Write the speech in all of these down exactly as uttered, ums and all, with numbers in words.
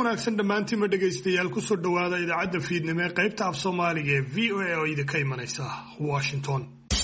wanaagsan dhammaantiin ma dhagaystayaal ku soo dhawaada idaacadda fiidnimo ee qaybta af Soomaaliga ee V O A oo idinka imanaysa Washington.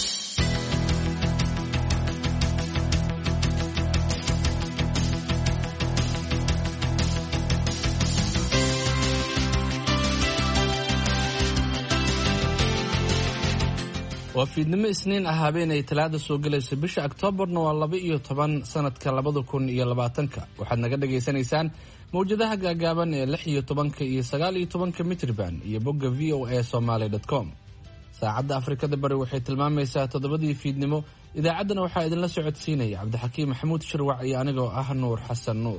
waa fiidnimo isniin ah habeenay talaada soo galayso bisha Oktoobarna waa laba iyo toban sanadka labada kun iyo labaatanka waxaad naga dhageysanaysaan mawjadaha gaagaaban ee lix iyo tobanka iyo sagaal iyo tobanka mitrban iyo bogga v o a somali dot com. saacadda Afrikada Bari waxay tilmaamaysaa toddobadii fiidnimo. idaacaddana waxaa idinla socodsiinaya Cabdixakiim Maxamuud Shirwac iyo anigoo ah Nuur Xasan Nuur.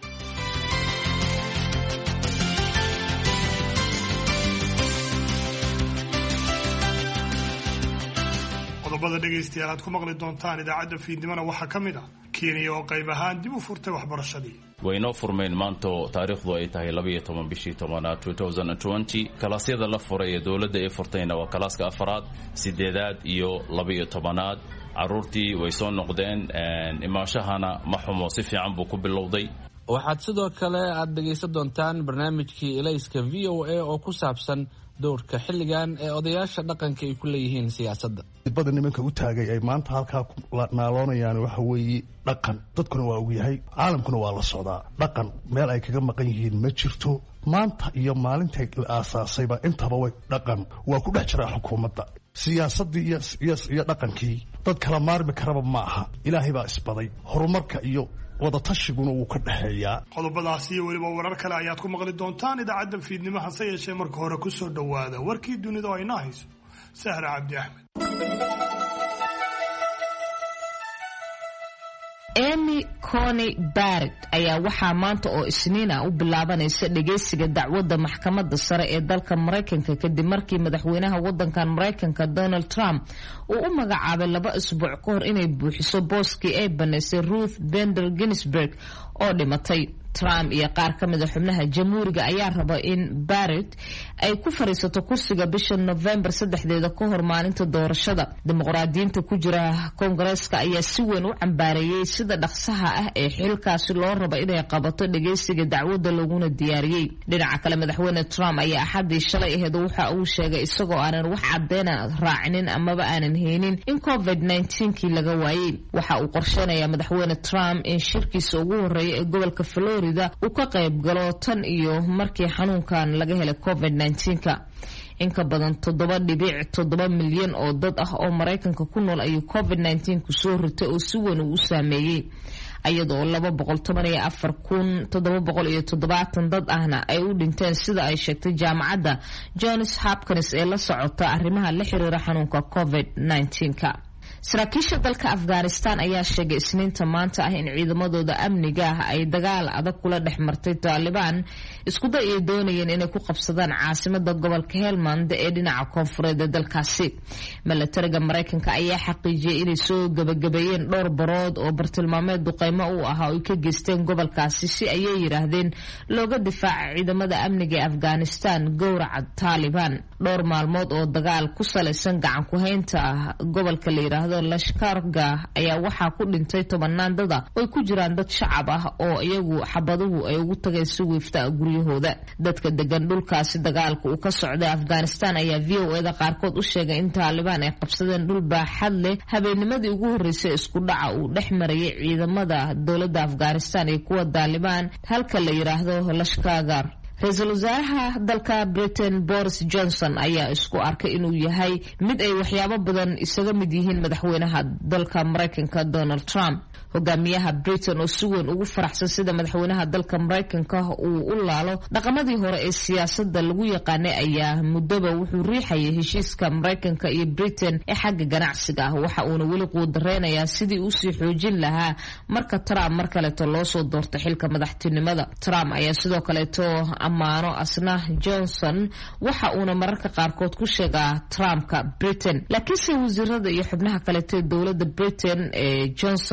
qodobada dhagaystayaal aad ku maqli doontaan idaacadda fiidnimona waxaa ka mid ah Kenya oo qayb ahaan dib u furtay waxbarashadii. wayno furmeen maanta taariikhdu ay tahay laba iyo toban bishii tobanaad twenty twenty. kalaasyada la furay ee dawladda ay furtayna waa kalaaska afraad, sideedaad iyo laba iyo tobanaad. caruurtii way soo noqdeen, imaashahana ma xumo, si fiican buu ku bilowday. waxaad sidoo kale aad dhagaysan doontaan barnaamijkii Elayska V O A oo ku saabsan doorka xilligan ee odayaasha dhaqanka ay ku leeyihiin siyaasadda. dibadda nimanka u taagay ay maanta halkaa ku naaloonayaan waxa weeye dhaqan. dadkuna waa og yahay, caalamkuna waa la socdaa. dhaqan meel ay kaga maqan yihiin ma jirto. maanta iyo maalintay la aasaasayba intaba way dhaqan waa ku dhex jiraa xukuumadda. siyaasaddii iyo iyo dhaqankii dad kala maarmi karaba ma aha. ilaahay baa isbaday. horumarka iyo wadatashiiguna wuu ka dhaxeeyaa. qodobadaasi iyo weliba warar kale ayaad ku maqli doontaan idaacadda fiidnimo, hase yeeshee marka hore ku soo dhawaada warkii dunida oo ayna hayso Sahra Cabdi Axmed. Amy Coney Barrett ayaa waxaa maanta oo Isniin ah u bilaabanaysa dhageysiga dacwadda maxkamadda sare ee dalka Mareykanka kadib markii madaxweynaha waddankan Mareykanka Donald Trump uu u magacaabay laba isbuuc ka hor inay buuxiso booskii ay banaysay Ruth Bader Ginsburg oo dhimatay. Trump iyo qaar ka mid ah xubnaha jamhuuriga ayaa raba in Barrett ay ku fariisato kursiga bisha November saddexdeeda ka hor maalinta doorashada. dimuqraadiyiinta ku jira Koongareeska ayaa si weyn u cambaareeyay sida dhaqsaha ah ee xilkaasi loo raba inay qabato dhageysiga dacwadda laguna diyaariyay. dhinaca kale madaxweyne Trump ayaa axadii shalay ahayd waxa uu sheegay isagoo aanan wax caddeyn raacinin amaba aanan haynin in COVID nineteen kii laga waayay. waxa uu qorsheenayaa madaxweyne Trump in shirkiisa ugu horeeya ee gobolka Florida uu ka qayb galo tan iyo markii xanuunkan laga helay COVID nineteen ka. in ka badan toddoba dhibic toddoba milyan oo dad ah oo Mareykanka ku nool ayuu COVID nineteen ku soo ritay oo si weyn u saameeyay, iyadoo laba boqol toban iyo afar kun toddoba boqol iyo toddobaatan dad ahna ay u dhinteen sida ay sheegtay jaamacadda Johns Hopkins ee la socota arrimaha la xiriira xanuunka COVID nineteen ka. saraakiisha dalka Afghanistan ayaa sheegay Isniinta maanta ah in ciidamadooda amniga ah ay dagaal adag kula dhex martay Taliban isku day ay doonayeen inay ku qabsadaan caasimadda gobolka Helmand ee dhinaca koonfureed ee dalkaasi. milatariga Mareykanka ayaa xaqiijiyay inay soo gabagabeeyeen dhowr barood oo bartilmaameed duqeymo u ahaa oo ka geysteen gobolkaasi si ay yiraahdeen looga difaaco ciidamada amniga ee Afghanistan gowraca Taliban. dhowr maalmood oo dagaal ku saleysan gacan ku haynta gobolka la yiraahdo Lashkargah ayaa waxaa ku dhintay tobanaan dad ah oo ku jiraan dad shacab ah oo iyagu xabaduhu ay ugu tageen si wiifta guryahooda. dadka degan dhulkaasi dagaalka uu ka socday Afghanistan ayaa V O A da qaarkood u sheegay in Taliban ay qabsadeen dhul baaxad leh habeennimadii ugu horeysay isku dhaca uu dhex marayay ciidamada dowladda Afghanistan iyo kuwa Taliban halka la yiraahdo Lashkargah. ra-iisul wasaaraha dalka Britain Boris Johnson ayaa isku arkay inuu yahay mid ay waxyaabo badan isaga mid yihiin madaxweynaha dalka Mareykanka Donald Trump. hogaamiyaha Britain oo si weyn ugu faraxsan sida madaxweynaha dalka Mareykanka uu u laalo dhaqamadii hore ee siyaasadda lagu yaqaanay ayaa muddoba wuxuu riixayay heshiiska Mareykanka iyo Britain ee xagga ganacsiga ah. waxa uuna weli quudareynayaa sidii uu sii xoojin lahaa marka Trump mar kaleeto loo soo doortay xilka madaxtinimada. Trump ayaa sidoo kaleeto amaano asna Johnson waxa uuna mararka qaarkood ku sheegaa Trumpka Britain. laakiinse wasiirada iyo xubnaha kaleeto dowladda Britain ee Johnson ayaa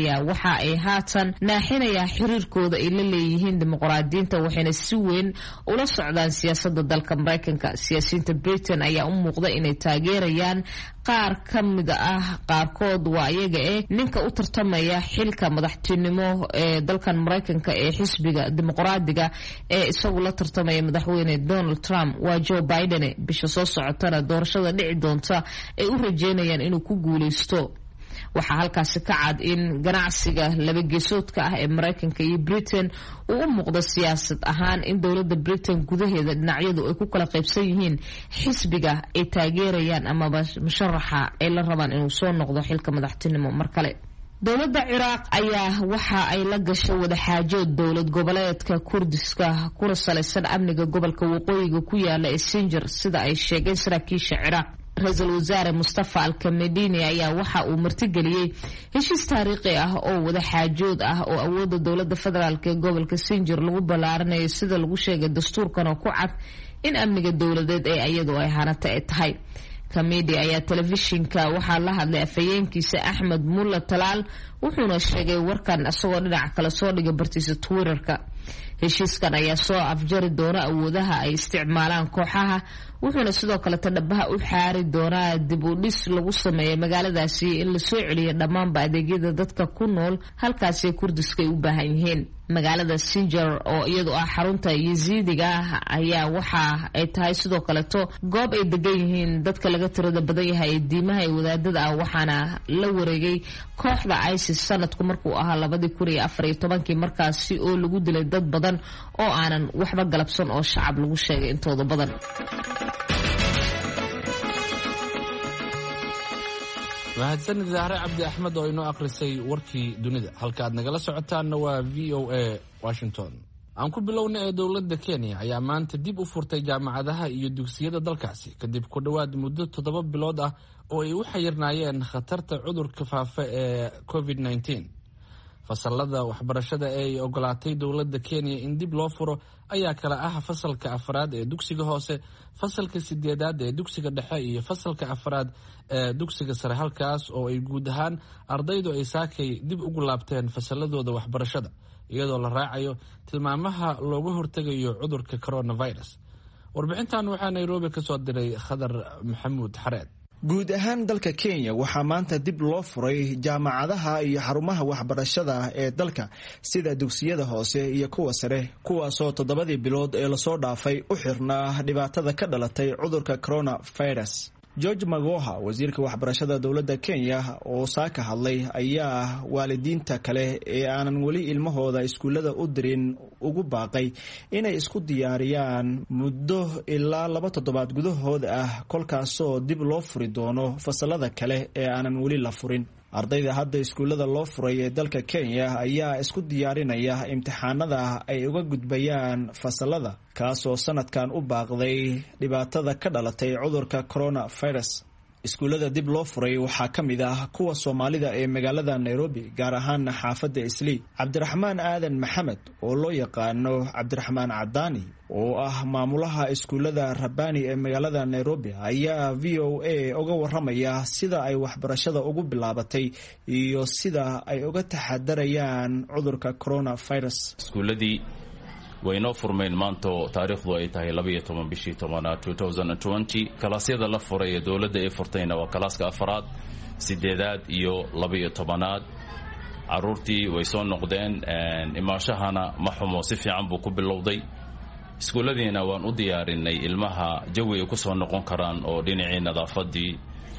ayaa waxa ay haatan naaxinaya xiriirkooda ay la leeyihiin dimuqraadiyiinta waxayna si weyn ula socdaan siyaasadda dalka Mareykanka. Siyaasiyiinta Britain ayaa u muuqda inay taageerayaan qaar ka mid ah qaarkood waa iyaga ee ninka u tartamaya xilka madaxtinimo ee dalkan Mareykanka ee xisbiga dimuqraadiga ee isagu la tartamaya madaxweyne Donald Trump waa Joe Biden. bisha soo socotana doorashada dhici doonta ay u rajeynayaan inuu ku guuleysto. waxaa halkaasi ka cad in ganacsiga laba geesoodka ah ee Mareykanka iyo Britain uu u muuqdo siyaasad ahaan in dowladda Britain gudaheeda dhinacyadu ay ku kala qaybsan yihiin xisbiga ay taageerayaan ama musharaxa ay la rabaan inuu soo noqdo xilka madaxtinimo mar kale. dowladda Ciraaq ayaa waxa ay la gashay wadaxaajood dowlad goboleedka Kurdiska kuna salaysan amniga gobolka waqooyiga ku yaala ee Sinjar sida ay sheegeen saraakiisha Ciraaq. ra-iisul wasaare Mustafa al-Kamedini ayaa waxa uu martigeliyay heshiis taariikhi ah oo wadaxaajood ah oo awoodda dowladda federaalk ee gobolka Sinjar lagu ballaarinayo sida lagu sheegay dastuurkan oo ku cad in amniga dowladeed ee iyadu ay hanata ay tahay. Kamedi ayaa telefishinka waxaa la hadlay afhayeenkiisa Axmed Mulla Talaal wuxuuna sheegay warkan asagoo dhinac kale soo dhigay bartiisa Twitterka. heshiiskan ayaa soo afjari doona awoodaha ay isticmaalaan kooxaha wuxuuna sidoo kale tadhabaha u xaari doonaa dib u dhis lagu sameeyo magaaladaasi in la soo celiyo dhammaanba adeegyada dadka ku nool halkaasi Kurdiska ay u baahan yihiin. magaalada Sinjar oo iyadu ah xarunta Yaziidiga ayaa waxa ay tahay sidoo kale to goob ay degan yihiin dadka laga tirada badan yahay diimaha ee wadaadada ah waxaana la wareegay kooxda ISIS sanadku markuu ahaa laba kun iyo afar iyo toban markaasi oo lagu dilay dad badan oo aanan waxba galabsan oo shacab lagu sheegay intooda badan. mahadsan Zahra Cabdi Axmed oo inoo akhrisay warkii dunida. halka aad nagala socotaanna waa V O A Washington. aan ku bilownay ee dowladda Kenya ayaa maanta dib u furtay jaamacadaha iyo dugsiyada dalkaasi kadib ku dhawaad muddo toddoba bilood ah oo ay u xayirnaayeen khatarta cudurka faafa ee covid nineteen. fasalada waxbarashada ee ay ogolaatay dowladda Kenya in dib loo furo ayaa kala ah fasalka afraad ee dugsiga hoose, fasalka sideedaad ee dugsiga dhexe iyo fasalka afraad ee dugsiga sare, halkaas oo ay guud ahaan ardaydu ay saakay dib ugu laabteen fasaladooda waxbarashada iyadoo la raacayo tilmaamaha looga hortagayo cudurka coronavirus. warbixintan waxaa Nairobi ka soo diray Khadar Maxamuud Xareed. guud ahaan dalka Kenya waxaa maanta dib loo furay jaamacadaha iyo xarumaha waxbarashada ee dalka sida dugsiyada hoose iyo kuwa sare kuwaasoo toddobadii bilood ee lasoo dhaafay u xirnaa dhibaatada ka dhalatay cudurka coronavirus. George Magoha, wasiirka waxbarashada dowladda Kenya oo saaka hadlay, ayaa waalidiinta kale ee aanan weli ilmahooda iskuulada u dirin ugu baaqay inay isku diyaariyaan muddo ilaa laba toddobaad gudahood ah kolkaasoo dib loo furi doono fasalada kale ee aanan weli la furin. ardayda hadda iskuulada loo furay ee dalka Kenya ayaa isku diyaarinaya imtixaanada ay uga gudbayaan fasalada kaasoo sanadkan u baaqday dhibaatada ka dhalatay cudurka coronavirus. iskuulada dib loo furay waxaa ka mid ah kuwa Soomaalida ee magaalada Nairobi, gaar ahaan xaafadda Islii. Cabdiraxmaan Aadan Maxamed oo loo yaqaano Cabdiraxmaan Cadaani oo ah maamulaha iskuulada Rabani ee magaalada Nairobi ayaa V O A uga waramaya sida ay waxbarashada ugu bilaabatay iyo sida ay uga taxadarayaan cudurka coronavirus. iskuuladii waynoo furmeen maanta taariikhdu ay tahay laba iyo toban bishii tobanaad two thousand twenty. kalaasyada la furay ee dowladda ay furtayna waa kalaaska afraad, sideedaad iyo laba iyo tobanaad. caruurtii way soo noqdeen, imaashahana ma xumo, si fiican buu ku bilowday. iskuuladiina waan u diyaarinay ilmaha jawi ay ku soo noqon karaan oo dhinacii nadaafadii,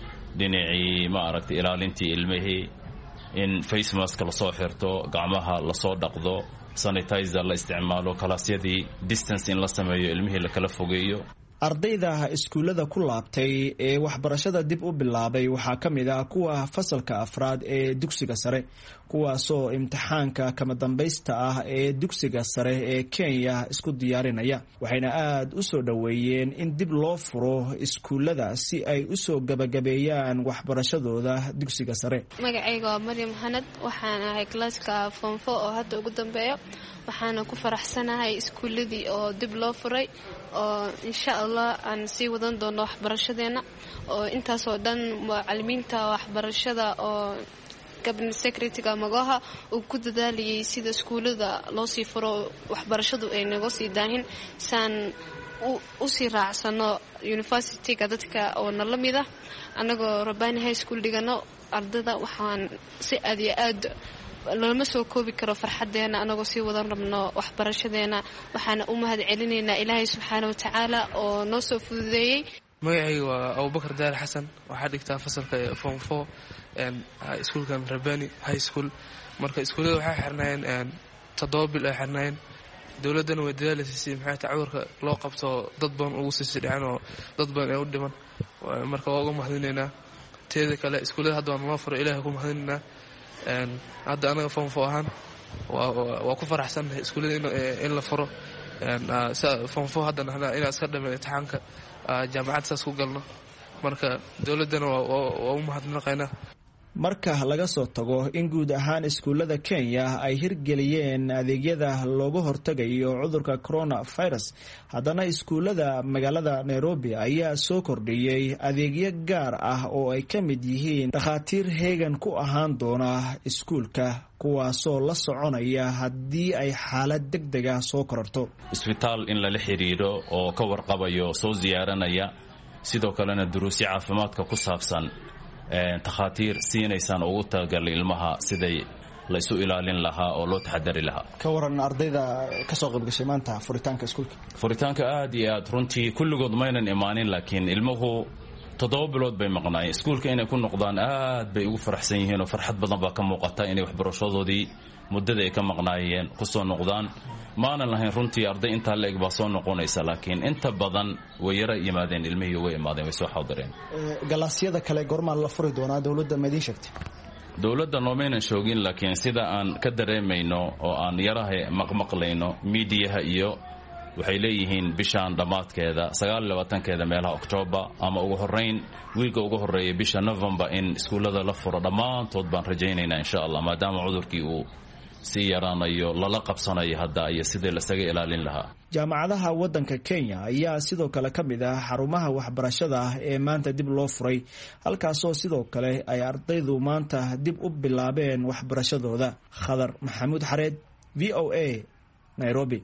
dhinacii ma aragtay ilaalintii ilmihii, in face mask la soo xirto, gacmaha la soo dhaqdo, sanitizer la isticmaalo, kalaasyadii distance in la sameeyo, ilmihii la kala fogeeyo. ardayda iskuulada ku laabtay ee waxbarashada dib u bilaabay waxaa ka mid ah kuwa fasalka afraad ee dugsiga sare, kuwaasoo imtixaanka kama dambaysta ah ee dugsiga sare ee Kenya isku diyaarinaya. waxayna aad u soo dhaweeyeen in dib loo furo iskuulada si ay u soo gabagabeeyaan waxbarashadooda dugsiga sare. magacayga waa Maryam Hanad, waxaan ahay klaaska form four oo hadda ugu dambeeyo. waxaana ku faraxsanahay iskuuladii oo dib loo furay oo insha Allah aan sii wadan doono waxbarashadeena oo intaas oo dhan macallimiinta waxbarashada oo cabinet secretary Magoha uu ku dadaaliyay sida iskuulada loo sii furo waxbarashadu ay naga sii daahin san u sii raacsano university-ga dadka oo nalamida anagoo Rabani High School dhigano ardada waxaan si aad iyo aad lama soo koobi karo farxadeena anagoo sii wadan rabno waxbarashadeena waxaana u mahad celinaynaa Ilaahay subxaanahu wa ta'ala oo noo soo fududeeyay magacaygu waa Abubakar Daar Xasan waxaa dhigtaa fasalka form four een iskuulkan Rabani High School marka iskuulada waxay xirnaayeen toddoba bil ay xirnaayeen dawladana way dadaalaysaa maxay tacawurka loo qabto dad badan ugu sii sidaan oo dad badan ay u dhiman marka waa ugu mahadinaynaa teeda kale iskuulada hadda waan loo furo Ilaahay ku mahadinaynaa een hadda anaga form four ahaan waa waa ku faraxsanahay iskuulada in la furo een form four hadda in iska dhameeyo imtixaanka jaamacad saas ku galno marka dawladana waa u mahadnaqaynaa marka laga soo tago in guud ahaan iskuulada Kenya ay hirgeliyeen adeegyada looga hortagayo cudurka coronavirus haddana iskuulada magaalada Nairobi ayaa soo kordhiyay adeegyo gaar ah oo ay ka mid yihiin dhakhaatiir heegan ku ahaan doona iskuulka kuwaasoo la soconaya haddii ay xaalad degdeg ah soo kororto isbitaal in la xiriiro oo ka warqabayo soo ziyaaranaya sidoo kalena duruusi caafimaadka ku saabsan takhaatiir siinaysan ugu talagalay ilmaha siday la isu ilaalin lahaa oo loo taxadari lahaa ka waran ardayda ka soo qayb gashay maanta furitaanka iskuulka furitaanka aad iyo aad runtii kulligood maynan imaanin laakiin ilmuhu toddoba bilood bay maqnaayeen iskuulka inay ku noqdaan aad bay ugu faraxsan yihiin oo farxad badan baa ka muuqata inay waxbarashadoodii muddada ay ka maqnaayeen ku soo noqdaan maanan lahayn runtii arday inta leeg baa soo noqonaysa laakiin inta badan way yara yimaadeen ilmihii way imaadeen way soo xaadireen galaasyada kale goorma la furi doonaa dawladda ma idin sheegtay dawladda noomaynan shoogin laakiin sida aan ka dareemayno oo aan yaraha maqmaqlayno miidiyaha iyo waxay leeyihiin bishaan dhamaadkeeda sagaal iyo labaatankeeda meelaha October ama ugu horeyn wiilka ugu horeeyay bisha November in iskuulada la furo dhamaantood baan rajaynaynaa insha Allah maadaama cudurkii uu si yaraanayo lala qabsanayo hadda iyo sidii la isaga ilaalin lahaa jaamacadaha wadanka Kenya ayaa sidoo kale ka mid ah xarumaha waxbarashada ee maanta dib loo furay halkaasoo sidoo kale ay ardaydu maanta dib u bilaabeen waxbarashadooda Khadar Maxamuud Xareed V O A Nairobi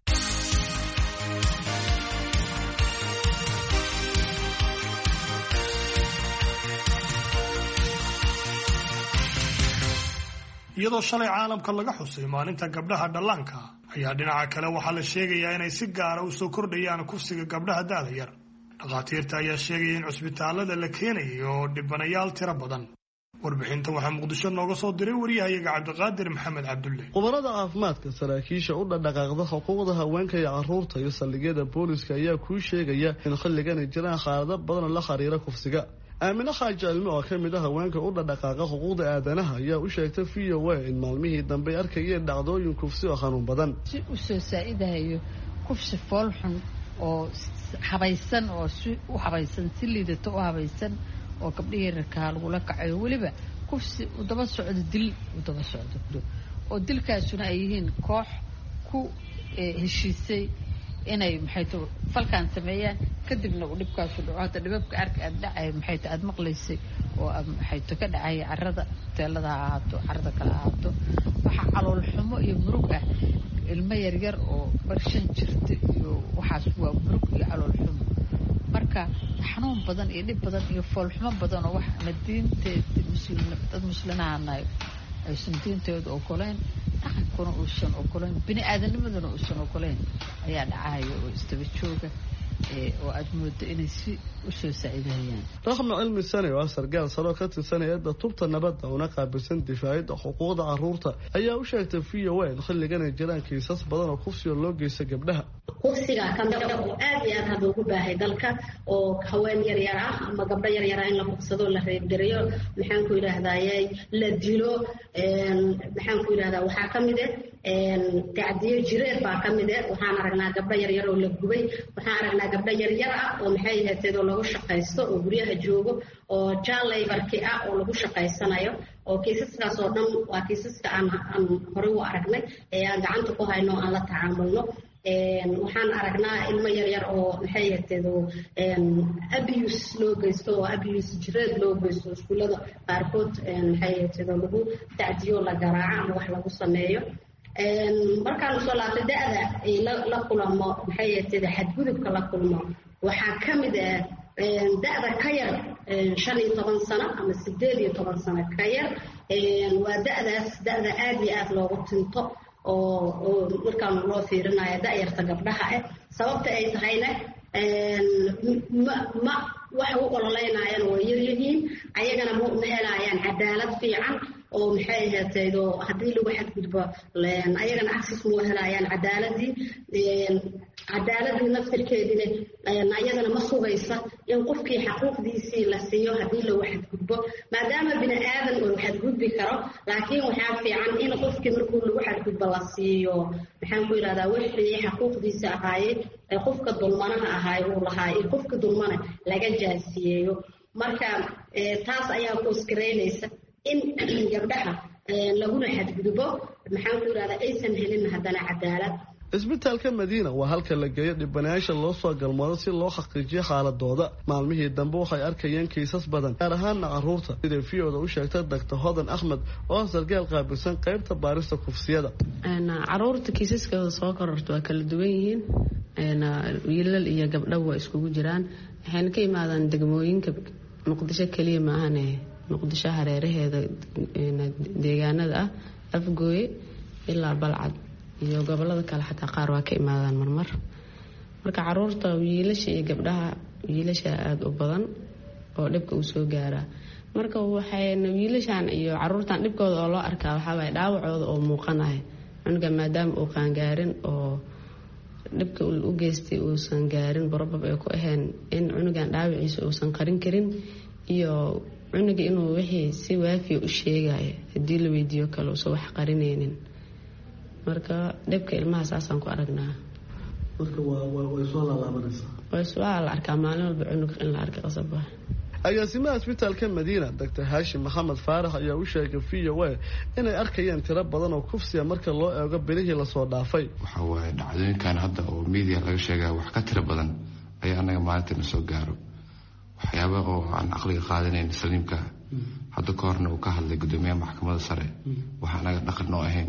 iyadoo shalay caalamka laga xusay maalinta gabdhaha dhallaanka ayaa dhinaca kale waxaa la sheegayaa inay si gaara u soo kordhayaan kufsiga gabdhaha da'da yar dhakhaatiirta ayaa sheegaya in cusbitaalada la keenayay oo dhibanayaal tiro badan warbixinta waxaa muqdisho nooga soo diray wariyahayaga cabdiqaadir maxamed cabdulle khubarada caafimaadka saraakiisha u dhaqdhaqaaqda xuquuqda haweenka iyo caruurta iyo saldhigyada booliska ayaa kuu sheegaya in xilligan ay jiraan xaalado badan la xiriira kufsiga aamina xaaji cilmi oo ka mid ah haweenka u dhaqdhaqaaqa xuquuqda aadanaha ayaa u sheegtay V O A in maalmihii dambe ay arkayeen dhacdooyin kufsi oo xanuun badan si u soo saa'idayo kufsi fool xun oo habaysan oo si u habaysan si liidato u habaysan oo gabdhihii rarkaa lagula kacayo weliba kufsi u daba socdo dil u daba socdo oo dilkaasuna ay yihiin koox ku heshiisay inay maxay tahay falkan sameeyaan kadibna uu dhibkaas u dhaco hada dhibabka arka aad dhacay maxay tahay aad maqlaysay oo maxay tahay ka dhacay carrada teelada ahaato carrada kala ahaato waxa calool xumo iyo murug ah ilmo yar yar oo barshan jirta iyo waxaas waa murug iyo calool xumo marka xanuun badan iyo dhib badan iyo fool xumo badan oo wax madiinteeda muslimiin dad muslimiinahay aysan diintooda ogoleen dhaqankuna uusan ogoleen bini aadamnimaduna uusan ogoleen ayaa dhacayo oo istaba jooga oo aad moodo inay si u soo saacidayaan raxma cilmi sane oo sargaal saro ka tirsan hay'adda tubta nabadda una qaabilsan difaacidda xuquuqda carruurta ayaa u sheegtay V O A in xilligan ay jiraan kiisas badan oo kufsi loo geysta gabdhaha kufsiga kan oo aad iyo aad hadda ugu baahay dalka oo haween yar yar ah ama gabdho yar yar ah in la kufsado la reebgareeyo maxaan ku yiraahdaa la dilo maxaan ku yiraahdaa waxaa ka mid ah tacdiyo jireed baa ka mid ah waxaan aragnaa gabdho yar yar oo la gubay waxaan aragnaa gabdho yar yar ah oo maxay ahayd oo lagu shaqaysto oo guryaha joogo oo child laborki ah oo lagu shaqaysanayo oo kiisaskaas oo dhan waa kiisaska aan aan hore u aragnay ee aan gacanta ku hayno aan la tacaamulno waxaan aragnaa ilmo yaryar oo maxay ahayd abuse loo geysto oo abuse jireed loo geysto iskuullada qaarkood maxay ahayd lagu tacdiyo la garaaco ama wax lagu sameeyo markaan soo laabtay da'da ay la kulmo maxay ahayd xadgudubka la kulmo waxaa ka mid ah da'da ka yar shan iyo toban sano ama sideed iyo toban sano ka yar waa da'daas da'da aad iyo aad loogu tinto oo oo markaan loo fiirinayo da'yarta gabdhaha ah sababta ay tahayna ma ma wax u ololeynayaan way yar yihiin ayagana ma helayaan cadaalad fiican oo maxay ahayd oo haddii lagu xadgudbo ayagana access ma helayaan cadaaladii cadaaladii naftirkeedina ayagana ma sugaysa in qofkii xaquuqdiisii la siiyo haddii lagu xadgudbo maadaama bini aadan uu xadgudbi karo laakiin waxaa fiican in qofkii markuu lagu xadgudbo la siiyo maxaan ku yidhahdaa wixii xaquuqdiisa ahaayey ee qofka dulmanaha ahaay uu lahaa iyo qofka dulmana laga jaasiyeeyo marka taas ayaa ku iskareynaysa in gabdhaha laguna xadgudbo maxaan ku yidhahdaa aysan helin haddana cadaalad isbitaalka madiina waa halka la geeyo dhibanayaasha loo soo galmoodo si loo xaqiijiyo xaaladooda maalmihii dambe waxay arkayeen kiisas badan gaar ahaana caruurta siday v o da u sheegtay doctor hodan axmed oo sargaal qaabilsan qaybta baarista kufsiyada caruurta kiisaskooda soo kororta waa kala duwan yihiin wiilal iyo gabdho waa iskugu jiraan waxayna ka imaadaan degmooyinka muqdisho keliya maahane muqdisho hareeraheeda deegaanada ah afgooye ilaa balcad iyo gobolada kale xataa qaar waa ka imaadaan marmar marka caruurta wiilasha iyo gabdhaha wiilasha aada u badan oo dhibka uu soo gaaraa marka waxayna wiilashan iyo caruurtan dhibkooda oo loo arkaa waxaawaay dhaawacooda oo muuqanahay cunuga maadaama uu qaangaarin oo dhibka u geystay uusan gaarin barobab ay ku ahayn in cunugan dhaawaciisa uusan qarin karin iyo cunuga inuu wixii si waafiya u sheegayo haddii la weydiiyo kale uusan wax qarinaynin marka dhibka ilmaha saasaan ku aragnaa marka way soo laalaabanaysaa way soo la arkaa maalin walba cunug in la arka qasab ah agaasimaha isbitaalka madiina doctor haashim maxamed faarax ayaa u sheegay v o a inay arkayeen tiro badan oo kufsiya marka loo eego bilihii lasoo dhaafay waxa waaye dhacdooyinkan hadda oo media laga sheegaya wax ka tiro badan ayaa anaga maalinteena soo gaaro waxyaaba oo aan caqliga qaadanayn saliimka hadda ka horna uu ka hadlay gudoomiyaha maxkamadda sare waxa anaga dhaqan noo ahayn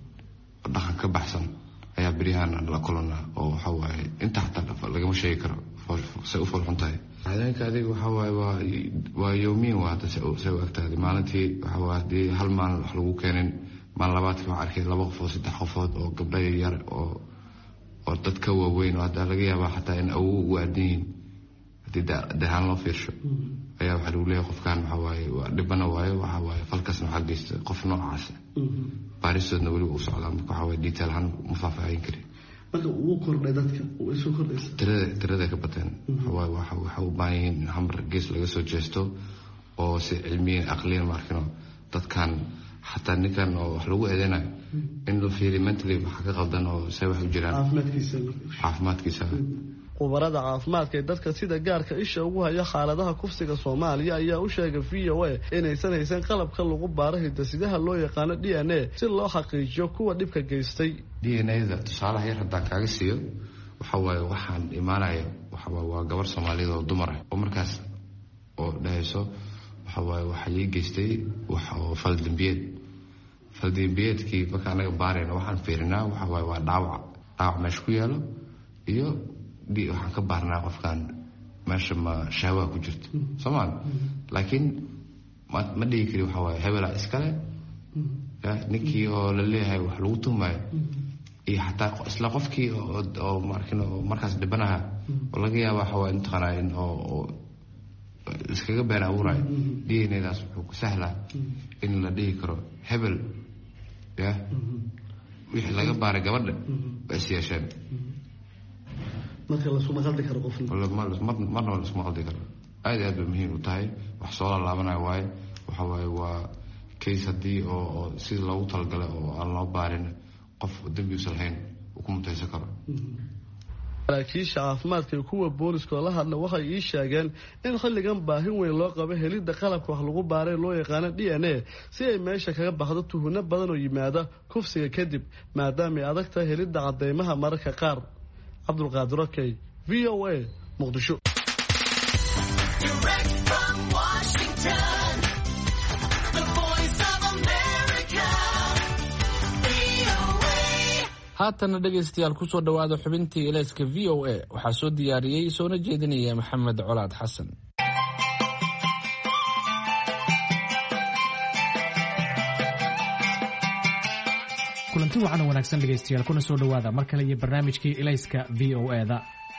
dhaqan ka baxsan ayaa beryahan la kulanaa oo waxa waaye inta xataa lagama sheegi karo say u foolxun tahay dhacdooyinka adiga waxa waaye waa waa yoomiin waa hadda say u egtahay maalintii waxa waa haddii hal maalin wax lagu keenin maalin labaadkii waxaa arkay laba qofood saddex qofood oo gabdha yar oo oo dad ka waaweyn oo hadda laga yaabaa xataa in awow ugu aadan yihiin haddii dahaan loo fiirsho ayaa waxaa lagu leeyahay qofkan waxa waaye waa dhibana waayo waxa waaye falkasna waxaa geysta qof noocaasa baaristoodna weliba u socdaa marka waxaa waaye detail ahaan ma faahfaahin karin marka uu kordhay dadka way soo kordhaysa tirada tirada ka bateen waxa waaye waxa waxa u baahan yihiin in hamar gees laga soo jeesto oo si cilmiyan aqliyan markino dadkan xataa ninkan oo wax lagu eedeynayo in la fiiriyo mentally waxa ka qaldan oo say wax u jiraan caafimaadkiisa caafimaadkiisa khubarada caafimaadka ee dadka sida gaarka isha ugu haya xaaladaha kufsiga Soomaaliya ayaa u sheegay v o a inaysan haysan qalabka lagu baaro hidasidaha loo yaqaan D N A si loo xaqiijiyo kuwa dhibka geystay D N A-da tusaalaha yar haddaan kaaga siiyo waxa waaye waxaan imaanaya waxa waaye waa gabar Soomaaliyeed oo dumar ah oo markaas oo dhahayso waxa waaye waxa lii geystay waxa oo fal dambiyeed fal dambiyeedkii marka anaga baarayna waxaan fiirinaa waxa waaye waa dhaawac dhaawac meesha ku yaalo iyo di waxaan ka baarnaa qofkan meesha ma shahwa ku jirto Soomaali laakiin ma dhigi kari waxa waaye hebela iskale ya ninkii oo la leeyahay wax lagu tumayo iyo xataa isla qofkii oo markino markaas dhibanaha oo laga yaabo waxa waaye intaqanaa in oo iskaga been abuurayo D N A-daas wuxuu ku sahlaa in la dhigi karo hebel ya wixii laga baaray gabadha ba is yeesheen marka la soo maqaldi karo qofna wala marna la soo maqaldi karo aad aad muhiim u tahay wax soo laabanayo waaye waxa waaye waa case hadii oo si loogu talagalay oo aan loo baarin qof dambi u salhayn uu ku mutaysan karo saraakiisha caafimaadka iyo kuwa booliska la hadla waxay ii sheegeen in xilligan baahin weyn loo qabo helidda qalabka wax lagu baaray loo yaqaano d n a si ay meesha kaga baxdo tuhunno badan oo yimaada kufsiga kadib maadaama ay adag tahay helidda cadeymaha mararka qaar. cabdulqaadir okey, v o a, muqdisho. haatana dhegaystayaal kusoo dhawaada xubintii ilayska v o a waxaa soo diyaariyey soona jeedinaya maxamed colaad xasan. kulanti wacan wanaagsan dhegaystayaal kuna soo dhawaada mar kale iyo barnaamijkii ilayska v o a da.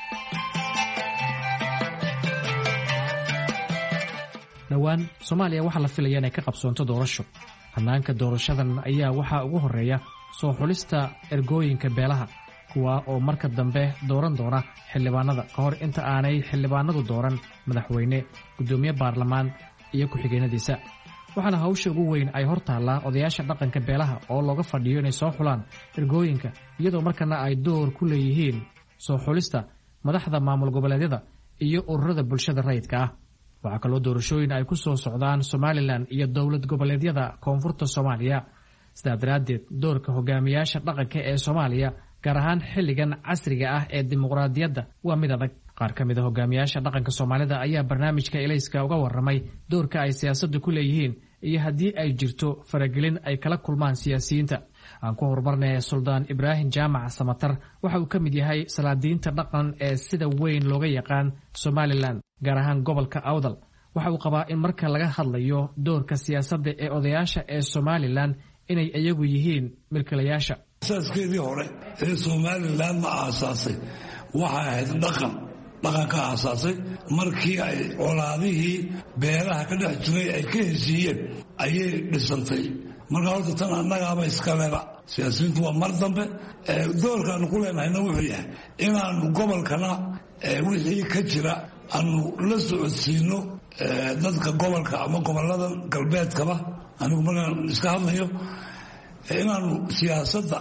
dhowaan soomaaliya waxaa la filaya inay ka qabsoonto doorasho. hannaanka doorashadan ayaa waxaa ugu horeeya soo xulista ergooyinka beelaha kuwa oo marka dambe dooran doona xildhibaanada ka hor inta aanay xildhibaanadu dooran madaxweyne, guddoomiye baarlamaan iyo ku-xigeenadiisa. waxaana hawsha ugu weyn ay hor taallaa odayaasha dhaqanka beelaha oo looga fadhiyo inay soo xulaan ergooyinka iyadoo markana ay door ku leeyihiin soo xulista madaxda maamul goboleedyada iyo ururada bulshada rayidka ah. waxaa kaloo doorashooyin ay ku soo socdaan somalilan iyo dowlad goboleedyada koonfurta soomaaliya. sidaa daraaddeed doorka hogaamiyaasha dhaqanka ee soomaaliya gaar ahaan xilligan casriga ah ee dimuqraadiyadda waa mid adag. qaar ka mid a hogaamiyaasha dhaqanka soomaalida ayaa barnaamijka ilayska uga warramay doorka ay siyaasadda ku leeyihiin iyo haddii ay jirto faragelin ay kala kulmaan siyaasiyiinta. aan ku horumarnay suldaan ibraahim jaamac samatar waxa uu ka mid yahay salaadiinta dhaqan ee sida weyn looga yaqaan somalilan gaar ahaan gobolka awdal. waxa uu qabaa in marka laga hadlayo doorka siyaasadda ee odayaasha ee somalilan inay iyagu yihiin milkilayaasha. asaaskeedii hore ee somalilan ma aasaasay waxay ahayd dhaqan dhaqanka aasaasay markii ay colaadihii beelaha ka dhex jiray ay ka heshiiyeen ayay dhisantay. marka horta tan annagaaba iskaleba siyaasiyiintu waa mar dambe. doorkaanu ku leenahayna wuxuu yahay inaanu gobolkana wixii ka jira aanu la socodsiino dadka gobolka ama gobolada galbeedkaba. anigu markaan iska hadlayo inaanu siyaasadda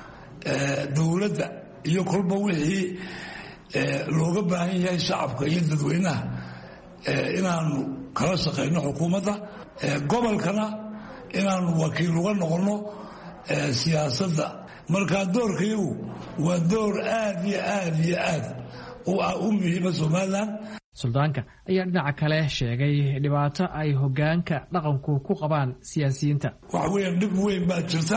dowladda iyo kolba wixii looga baahan yahay shacabka iyo dadweynaha inaanu kala shaqayno xukuumadda gobolkana inaanu wakiil uga noqonno siyaasadda. markaa doorkayagu waa door aad iyo aad iyo aad u muhiima somalilan. suldaanka ayaa dhinaca kale sheegay dhibaato ay hogaanka dhaqanku ku qabaan siyaasiyiinta. waxa weeyaan dhib weyn baa jirta.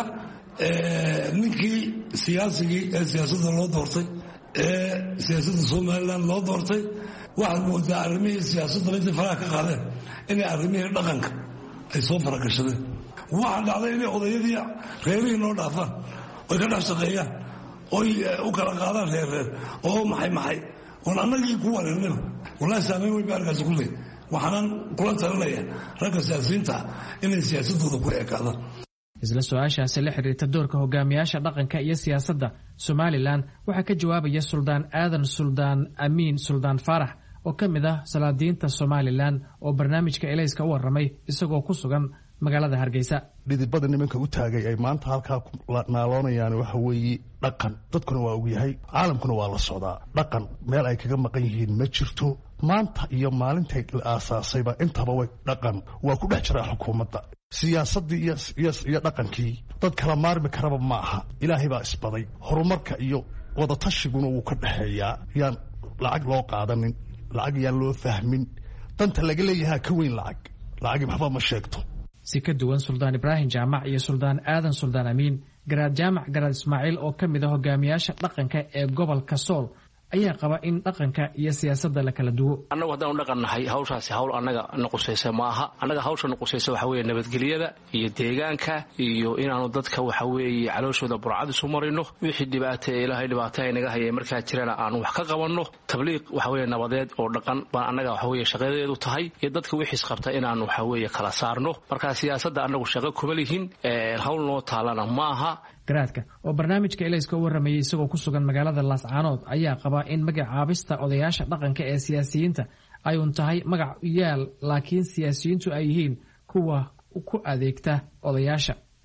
ninkii siyaasigii ee siyaasadda loo doortay ee siyaasadda somalilan loo doortay waxaad moodaa arrimihii siyaasadda intay faraha ka qaadeen inay arrimihii dhaqanka ay soo faragashadeen. waxaa dhacday inay odayadii reerihii noo dhaafaan oy ka dhex shaqeeyaan oy u kala qaadaan reer reer oo maxay maxay oon annagii ku wareernaba. wallahi saameyn weyn ba arkaasi ku leey. waxaanan kula talinaya ragga siyaasiyiinta inay siyaasadooda ku ekaadaan. isla su-aashaasi la xiriirta doorka hogaamiyaasha dhaqanka iyo siyaasadda somalilan waxaa ka jawaabaya suldaan aadan suldaan amiin suldaan faarax oo ka mid ah salaadiinta somalilan oo barnaamijka ilayska u warramay isagoo ku sugan magaalada hargeysa. dhidibada nimanka u taagay ay maanta halkaa naaloonayaan waxa weeye dhaqan. dadkuna waa og yahay, caalamkuna waa la socdaa. dhaqan meel ay kaga maqan yihiin ma jirto. maanta iyo maalintay la aasaasayba intaba way dhaqan waa ku dhex jiraa xukuumadda. siyaasaddii iyo dhaqankii dad kala maarmi karaba ma aha. ilaahay baa isbaday. horumarka iyo wadatashiiguna wuu ka dhexeeyaa. yaan lacag loo qaadanin, lacag yaan loo fahmin. danta laga leeyahaa ka weyn lacag. lacagi maxba ma sheegto. si ka duwan suldaan ibraahim jaamac iyo suldaan aadan suldaan amiin, garaad jaamac garaad ismaaciil oo ka mid a hogaamiyaasha dhaqanka ee gobolka sool ayaa qaba in dhaqanka iyo siyaasadda la kala duwo. annagu haddaan u dhaqan nahay hawshaasi hawl annaga na qusaysa ma aha. annaga hawsha na qusaysa waxa weeye nabadgelyada iyo deegaanka iyo inaanu dadka waxa weeye calooshooda burcad isu marino. wixii dhibaato ee ilaahay dhibaato ay naga hayay markaa jirana aanu wax ka qabanno. tabliiq waxa weeye nabadeed oo dhaqan baan annaga waxa weeye shaqadeedu tahay iyo dadka wixiis qabta inaanu waxa weeye kala saarno. markaa siyaasadda annagu shaqo kuma lihin, hawl noo taalana ma aha. garaadka oo barnaamijka ilayska u warramayay isagoo ku sugan magaalada laascaanood ayaa qabaa in magacaabista odayaasha dhaqanka ee siyaasiyiinta ay un tahay magac yaal, laakiin siyaasiyiintu ay yihiin kuwa ku adeegta odayaasha.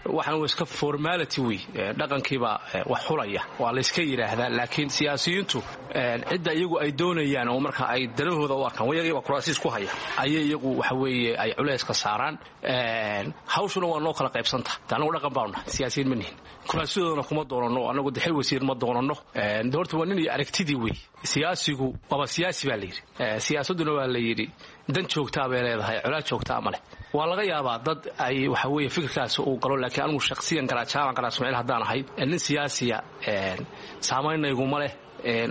waxaan waa iska formality wey dhaqankiiba wax xulaya waa la iska yiraahdaa laakiin siyaasiyiintu cidda iyagu ay doonayaan oo marka ay dalahooda u arkaan wayaga kuraasiis ku haya ayay iyagu waxa weeye ay culays ka saaraan hawshuna waa noo kala qaybsanta anagu dhaqan baanu siyaasiyiin ma nihin kuraasidooda kuma doonano anagu daxil wasiir ma doonano doorta waa nin iyo aragtidii wey siyaasigu waa siyaasi baa la yiri siyaasaduna waa la yiri dan joogtaa bay leedahay culays joogtaa ma leh waa laga yaabaa dad ay waxa weeye fikirkaas uu galo laakiin anigu shakhsiyan garaajaan garaa Soomaaliya hadaan ahay nin siyaasiya ee saameynaygu ma leh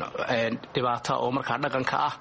ee dhibaato oo marka dhaqanka ah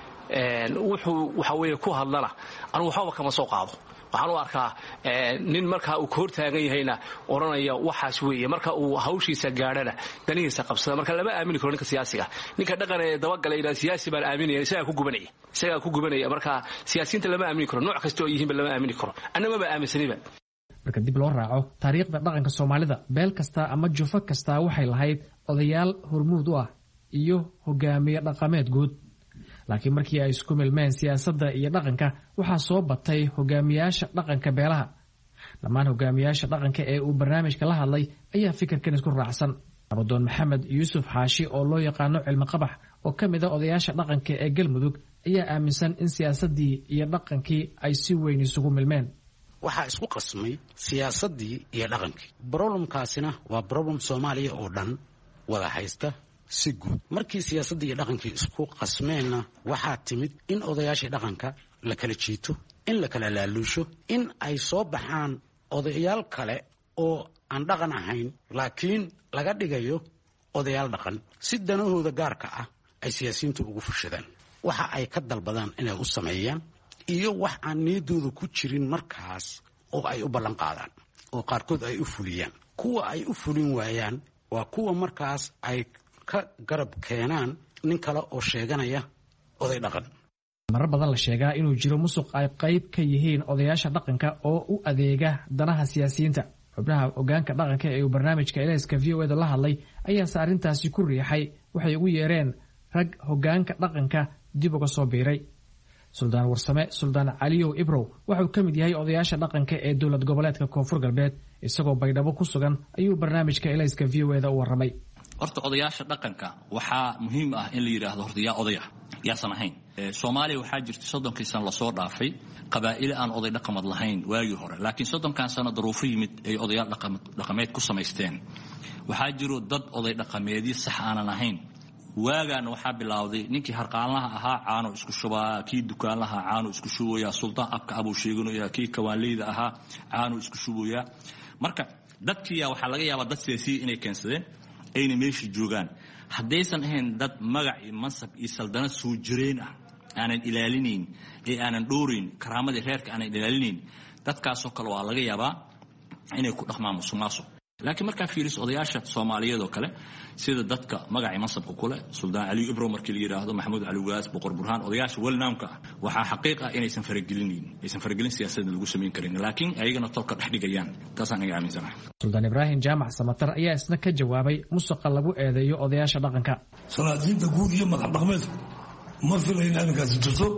ee wuxuu waxa weeye ku hadlana anigu waxba kama soo qaado waxaan u arkaa nin marka uu ka hortaagan yahayna oranaya waxaas weeye marka uu hawshiisa gaadhana danihiisa qabsada marka lama aamini karo ninka siyaasiga ninka dhaqan ee dabagalay ila siyaasi baan aaminaya isaga ku gubanaya isaga ku gubanaya marka siyaasiyiinta lama aamini karo nooc kasta oo yihiin lama aamini karo annaba ba aaminsaniba marka dib loo raaco taariikhda dhaqanka Soomaalida beel kasta ama jufo kasta waxay lahayd odayaal hormuud u ah iyo hogaamiye dhaqameed guud laakiin markii ay isku milmeen siyaasadda iyo dhaqanka waxaa soo batay hogaamiyaasha dhaqanka beelaha dhammaan hogaamiyaasha dhaqanka ee uu barnaamijka la hadlay ayaa fikirkan isku raacsan Abadoon Maxamed Yuusuf Xaashi oo loo yaqaano cilmi qabax oo ka mid ah odayaasha dhaqanka ee Galmudug ayaa aaminsan in siyaasaddii iyo dhaqankii ay si weyn isugu milmeen waxaa isku qasmay siyaasaddii iyo dhaqankii problemkaasina waa problem Soomaaliya oo dhan wada haysta si guud markii siyaasadda iyo dhaqankii isku qasmeenna waxaa timid in odayaashii dhaqanka la kala jiito in la kala laaluusho in ay soo baxaan odayaal kale oo aan dhaqan ahayn laakiin laga dhigayo odayaal dhaqan si danahooda gaarka ah ay siyaasiyiintu ugu fushadaan waxa ay ka dalbadaan inay u sameeyaan iyo wax aan niyadooda ku jirin markaas oo ay u ballan qaadaan oo qaarkood ay u fuliyaan kuwa ay u fulin waayaan waa kuwa markaas ay ka garab keenaan nin kale oo sheeganaya oday dhaqan marar badan la sheegaa inuu jiro musuq ay qayb ka yihiin odayaasha dhaqanka oo u adeega danaha siyaasiyiinta xubnaha ogaanka dhaqanka ee barnaamijka Elayska V O A da la hadlay ayaa saarintaasi ku riixay waxay ugu yeereen rag hogaanka dhaqanka dib uga soo biiray Suldaan Warsame Suldaan Caliyow Ibrow wuxuu ka mid yahay odayaasha dhaqanka ee dowlad goboleedka Koonfur Galbeed isagoo Baydhabo ku sugan ayuu barnaamijka Elayska V O A da u waramay horta odayaasha dhaqanka waxaa muhiim ah in la yiraahdo horta yaa odaya yaasan ahayn Soomaaliya waxaa jirtay soddonkii sano la soo dhaafay qabaa'il aan oday dhaqamad lahayn waagii hore laakiin soddonkan sano daruufo yimid ay odayaal dhaqameed ku samaysteen waxaa jiro dad oday dhaqameedyo sax aanan ahayn waagaan waxaa bilowday ninkii harqaanlaha ahaa caano isku shubaa kii dukaanlaha caano isku shubaya sultaan abka abuu sheeganaya kii kawaanleyda ahaa caano isku shubaya marka dadkiya waxaa laga yaabaa dad siyaasiyiin inay keensadeen ayna meeshii joogaan haddaysan ahayn dad magac iyo mansab iyo saldanad soo jireen ah aanan ilaalinayn ee aanan dhowrayn karaamadii reerka aanan ilaalinayn dadkaasoo kale waa laga yaabaa inay ku dhaqmaan musuqmaasuq laakiin markaa fiiriso odayaasha Soomaaliyeed oo kale sida dadka magac iyo mansabka kule Suldaan Cali Ibrow markii la yiraahdo Maxamuud Cali Waas Boqor Burhaan odayaasha walnaamka waxaa xaqiiq ah inaysan faragelinin aysan faragelin siyaasadda lagu sameyn karin laakiin ayagana tolka dhex dhigayaan taasaan iga aaminsanahay Suldaan Ibrahim Jaamac Samatar ayaa isna ka jawaabay musuqa lagu eedeeyo odayaasha dhaqanka salaadiinta guud iyo madax dhaqameedku ma filayna inkaasi jirto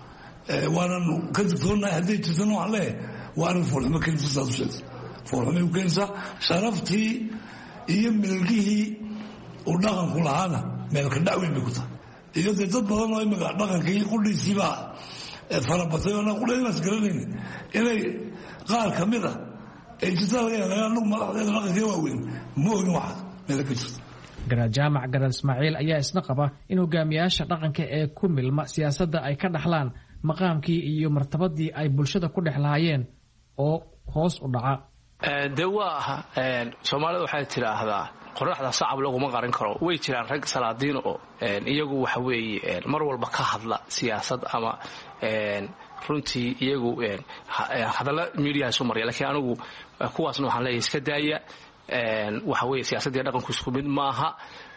waanan ka digtoonahay hadday jirtana waxaan leeyahay waanan foolxumo keenta saas u sheegtay foolxumay u keenaysaa sharaftii iyo milgihii uu dhaqanku lahaana meelka dhacweyn bay ku tahay iyo dee dad badan oo imika dhaqankii qudhiisiibaa farabatay oo anaa qudhaynaas garanayna inay qaar ka mid ah ee jirta laga yaaba anugu madaxdeeda dhaqankii waaweyn ma ogin waxaas meela ka jirta garaad jaamac garaad Ismaaciil ayaa isna qaba in hogaamiyaasha dhaqanka ee ku milma siyaasadda ay ka dhaxlaan maqaamkii iyo martabadii ay bulshada ku dhex lahaayeen oo hoos u dhaca de waa Soomaalidu waxay tiraahdaa qoraxda sacab laguma qarin karo way jiraan rag salaadiin oo iyagu waxa weeye mar walba ka hadla siyaasad ama runtii iyagu hadalla media soo mariya laakiin anigu kuwaasna waxaan leeyahay iska daaya waxa weeye siyaasadda dhaqanku isku mid maaha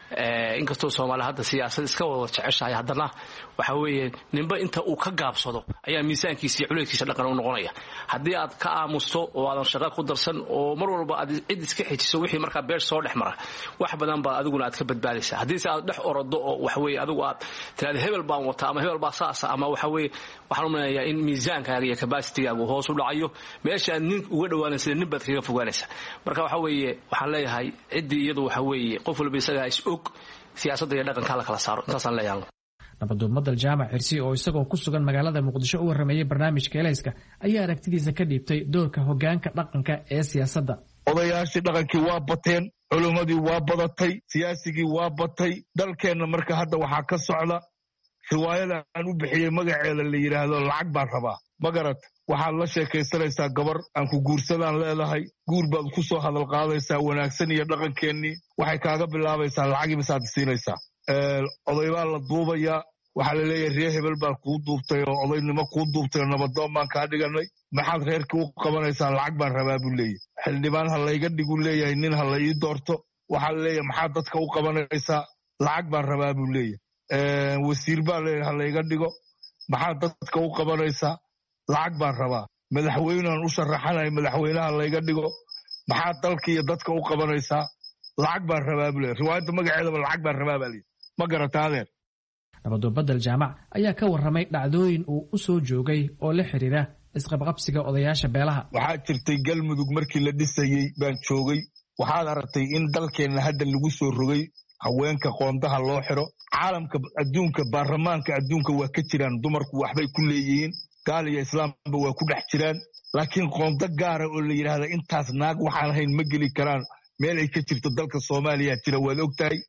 inkastoo Soomaaliya hadda siyaasad iska wada jeceshahay haddana waxa weeye ninba inta uu ka gaabsado ayaa miisaankiisa iyo culayskiisa dhaqan u noqonaya haddii aad ka aamusto oo aadan shaqo ku darsan oo mar walba aad cid iska xijiso wixii markaa beer soo dhex mara wax badan baa adiguna aad ka badbaadaysaa haddii aad dhex orado oo waxa weeye adigu aad tiraahdo hebel baan wataa ama hebel baa saasa ama waxa weeye waxaan u maleeyaa in miisaankaaga iyo capacity-gaagu hoos u dhacayo meesha aad nin uga dhawaanaysa nin baad kaga fogaanaysa marka waxa weeye waxaan leeyahay ciddii iyadu waxa weeye qof walba isaga is og siyaasadda iyo dhaqanka la kala saaro intaasaan leeyahay nabadoonmada jaamac xirsi oo isagoo ku sugan magaalada muqdisho u waramayay barnaamijka elayska ayaa aragtidiisa ka dhiibtay doorka hoggaanka dhaqanka ee siyaasadda odayaashii dhaqankii waa bateen culimmadii waa badatay siyaasigii waa batay dalkeenna marka hadda waxaa ka socda riwaayada aan u bixiyey magaceeda la yidhaahdo lacag baan rabaa ma garat waxaad la sheekaysanaysaa gabar aan ku guursadaan leedahay guur baad ku soo hadal qaadaysaa wanaagsan iyo dhaqankeennii waxay kaaga bilaabaysaa lacagii misaad siinaysaa oday baa la duubayaa waxaa la leeyahay reer hebel baa kuu duubtay oo odaynimo kuu duubtay oo nabadoon baan kaa dhiganay maxaad reerkii u qabanaysaa lacag baan rabaa buu leeyahay xildhibaan ha layga dhigu leeyahay nin ha la ii doorto waxaa la leeyahay maxaad dadka u qabanaysaa lacag baan rabaa buu leeyahay wasiir baa leeyahay ha layga dhigo maxaad dadka u qabanaysaa lacag baan rabaa madaxweynean u sharaxanahay madaxweynaha layga dhigo maxaad dalka iyo dadka u qabanaysaa lacag baan rabaa buu leeyahay riwaayadda magaceedaba lacag baan rabaa baa leeyahay ma garata adeer nabadoon badel jaamac ayaa ka warramay dhacdooyin uu u soo joogay oo la xiriira isqabqabsiga odayaasha beelaha waxaa jirtay galmudug markii la dhisayey baan joogay waxaad aragtay in dalkeenna hadda lagu soo rogay haweenka qoondaha loo xiro caalamka adduunka baarlamaanka adduunka waa ka jiraan dumarku waxbay ku leeyihiin gaal iyo islaamba waa ku dhex jiraan laakiin qoondo gaara oo la yidhaahda intaas naag waxaan ahayn ma geli karaan meel ay ka jirto dalka soomaaliya jira waad og tahay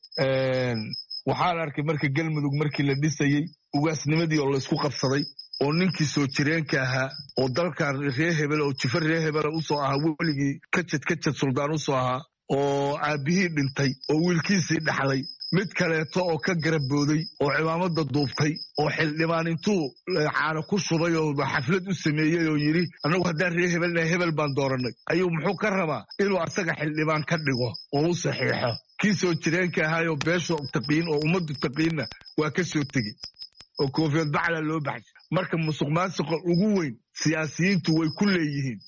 waxaan arkay marka galmudug markii la dhisayey ugaasnimadii oo laysku qabsaday oo ninkii soo jireenka ahaa oo dalkan reer hebel oo jifo reer hebela u soo ahaa weligii kajad kajad suldaan u soo ahaa oo aabbihii dhintay oo wiilkiisii dhaxlay mid kaleeto oo ka garabooday oo cimaamada duubtay oo xildhibaan intuu caano ku shubay oo xaflad u sameeyey oo yidhi annagu haddaan reer hebelnahay hebel baan doorannay ayuu muxuu ka rabaa inuu asaga xildhibaan ka dhigo oo u saxiixo kii soo jireenka ahaayoo beesha taqiin oo ummaddu taqiinna waa ka soo tegey oo koofiyad bacla loo baxshay marka musuq maasuqa ugu weyn siyaasiyiintu way ku leeyihiin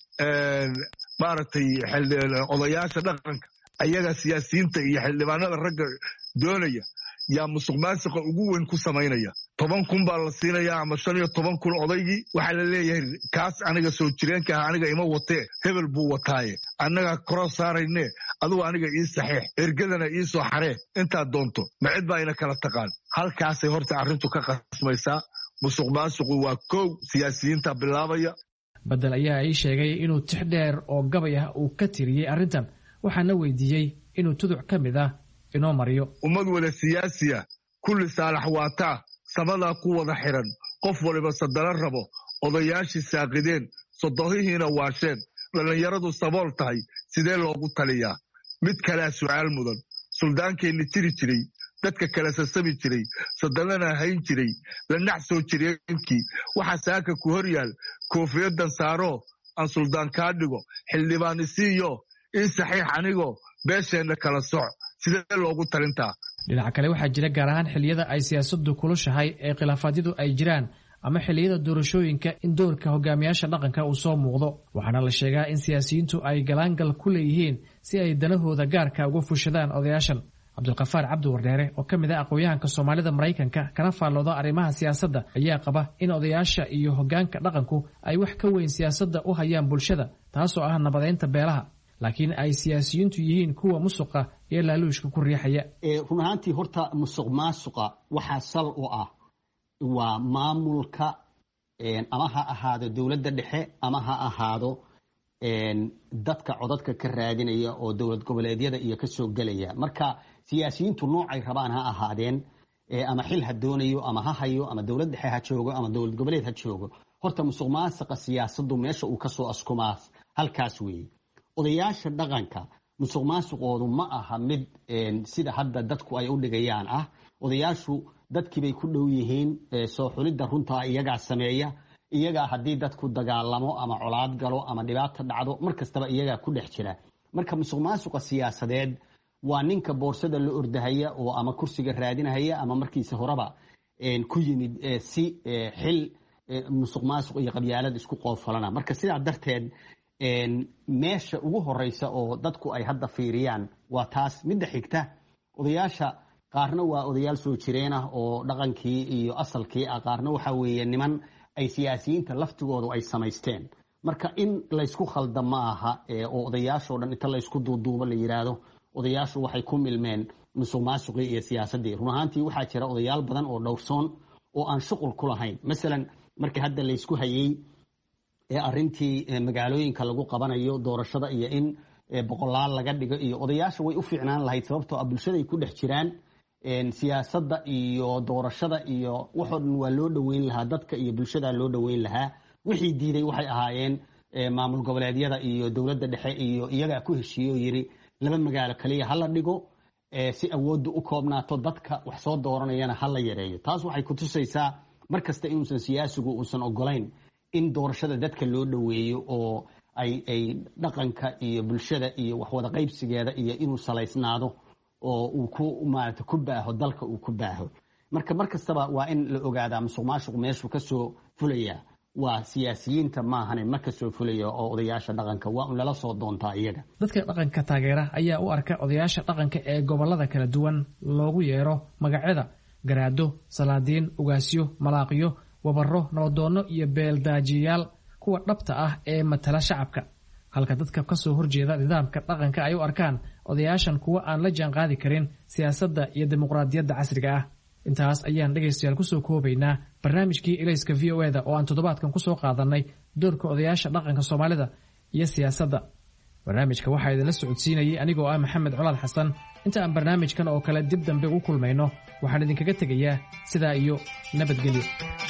maaragtay odayaasha dhaqanka ayaga siyaasiyiinta iyo xildhibaanada ragga doonaya yaa musuq maasuqa ugu weyn ku samaynaya toban kun baa la siinayaa ama shan iyo toban kun odaygii waxaa la leeyahay kaas aniga soo jireenka ah aniga ima watee hebel buu wataaye annaga koroo saarayne adugu aniga ii saxiix ergadana ii soo xaree intaad doonto ma cid baa ina kala taqaan halkaasay horta arrintu ka qasmaysaa musuq maasuqu waa kow siyaasiyiinta bilaabaya badel ayaa ii sheegay inuu tix dheer oo gabay ah uu ka tiriyey arrintan waxaana weydiiyey inuu tuduc ka mid ah inoo mariyo ummad wada siyaasiya kulli saalax waataa samadaa ku wada xiran qof waliba sadala rabo odayaashii saaqideen sodohihiina waasheen dhallinyaradu sabool tahay sidee loogu taliyaa mid kalea su'aal mudan suldaankeenni tiri jiray dadka kala sasabi jiray sadalana hayn jiray lanax soo jireenkii waxaa saaka ku hor yaal koofiyadan saaroo aan suldaan kaa dhigo xildhibaan isiiyo ii saxiix anigoo beesheenna kala soc sidee loogu talintaa dhinaca kale waxaa jira gaar ahaan xilliyada ay siyaasaddu kulushahay ee khilaafaadyadu ay jiraan ama xilliyada doorashooyinka in doorka hogaamiyaasha dhaqanka uu soo muuqdo waxaana la sheegaa in siyaasiyiintu ay galaangal ku leeyihiin si ay danahooda gaarka uga fushadaan odayaashan cabdulkafaar cabdi wardheere oo ka mid ah aqoon-yahanka soomaalida maraykanka kana faallooda arrimaha siyaasadda ayaa qaba in odayaasha iyo hoggaanka dhaqanku ay wax ka weyn siyaasadda u hayaan bulshada taasoo ah nabadeynta beelaha laakiin ay siyaasiyiintu yihiin kuwa musuqa iyo laaluushka ku riixaya run ahaantii horta musuq maasuqa waxaa sal u ah waa maamulka ama ha ahaado dowladda dhexe ama ha ahaado dadka codadka ka raadinaya oo dowlad goboleedyada iyo ka soo gelaya marka siyaasiyiintu noocay rabaan ha ahaadeen ama xil ha doonayo ama ha hayo ama dowlad dhexe ha joogo ama dowlad goboleed ha joogo horta musuq maasuqa siyaasaddu meesha uu kasoo askumaa halkaas weeye odayaasha dhaqanka musuq maasuqoodu ma aha mid sida hadda dadku ay u dhigayaan ah odayaashu dadkiibay ku dhow yihiin soo xulidda runtaa iyagaa sameeya iyagaa haddii dadku dagaalamo ama colaad galo ama dhibaato dhacdo mar kastaba iyagaa ku dhex jira marka musuq maasuqa siyaasadeed waa ninka boorsada la ordahaya oo ama kursiga raadinahaya ama markiisa horeba ku yimid si xil musuq maasuq iyo qabyaalad isku qoofalana marka sidaa darteed meesha ugu horeysa oo dadku ay hadda fiiriyaan waa taas. midda xigta odayaasha qaarna waa odayaal soo jireen ah oo dhaqankii iyo asalkii ah, qaarna waxa weeye niman ay siyaasiyiinta laftigoodu ay samaysteen. marka in laysku khalda ma aha oo odayaashoo dhan inta laysku duuduubo la yidhaahdo odayaashu waxay ku milmeen musuq maasuqii iyo siyaasaddii. run ahaantii waxaa jira odayaal badan oo dhowrsoon oo aan shuqul ku lahayn. masalan markii hadda laysku hayey arrintii magaalooyinka lagu qabanayo doorashada iyo in boqolaal laga dhigo iyo odayaasha way u fiicnaan lahayd sababtoo ah bulshaday ku dhex jiraan. siyaasadda iyo doorashada iyo waxoo dhan waa loo dhoweyn lahaa, dadka iyo bulshada loo dhoweyn lahaa. wixii diiday waxay ahaayeen maamul goboleedyada iyo dowladda dhexe iyo iyagaa ku heshiiye oo yidhi laba magaalo kaliya hala dhigo si awoodda u koobnaato, dadka wax soo dooranayana hala yareeyo. taas waxay ku tusaysaa mar kasta inuusan siyaasigu uusan ogolayn in doorashada dadka loo dhoweeyo oo ay ay dhaqanka iyo bulshada iyo waxwada qaybsigeeda iyo inuu salaysnaado oo uu ku maarata ku baaho dalka uu ku baaho. marka mar kastaba waa in la ogaadaa musuq maasuq meeshuu ka soo fulaya waa siyaasiyiinta maahane ma ka soo fulaya oo odayaasha dhaqanka waa un lala soo doontaa iyaga. dadka dhaqanka taageera ayaa u arka odayaasha dhaqanka ee gobolada kala duwan loogu yeero magacyada garaado, salaadiin, ugaasyo, malaaqyo, wabaro, nabadoono iyo beeldaajiyayaal kuwa dhabta ah ee matala shacabka, halka dadka ka soo horjeeda nidaamka dhaqanka ay u arkaan odayaashan kuwa aan la jaan qaadi karin siyaasadda iyo dimuqraadiyadda casriga ah. intaas ayaan dhegaystayaal kusoo koobaynaa barnaamijkii ilayska v o eda oo aan toddobaadkan kusoo qaadanay doorka odayaasha dhaqanka soomaalida iyo siyaasadda. barnaamijka waxaa idinla socodsiinayay anigoo ah maxamed colaad xasan. inta aan barnaamijkan oo kale dib dambe u kulmayno waxaan idinkaga tegayaa sidaa iyo nabadgelyo.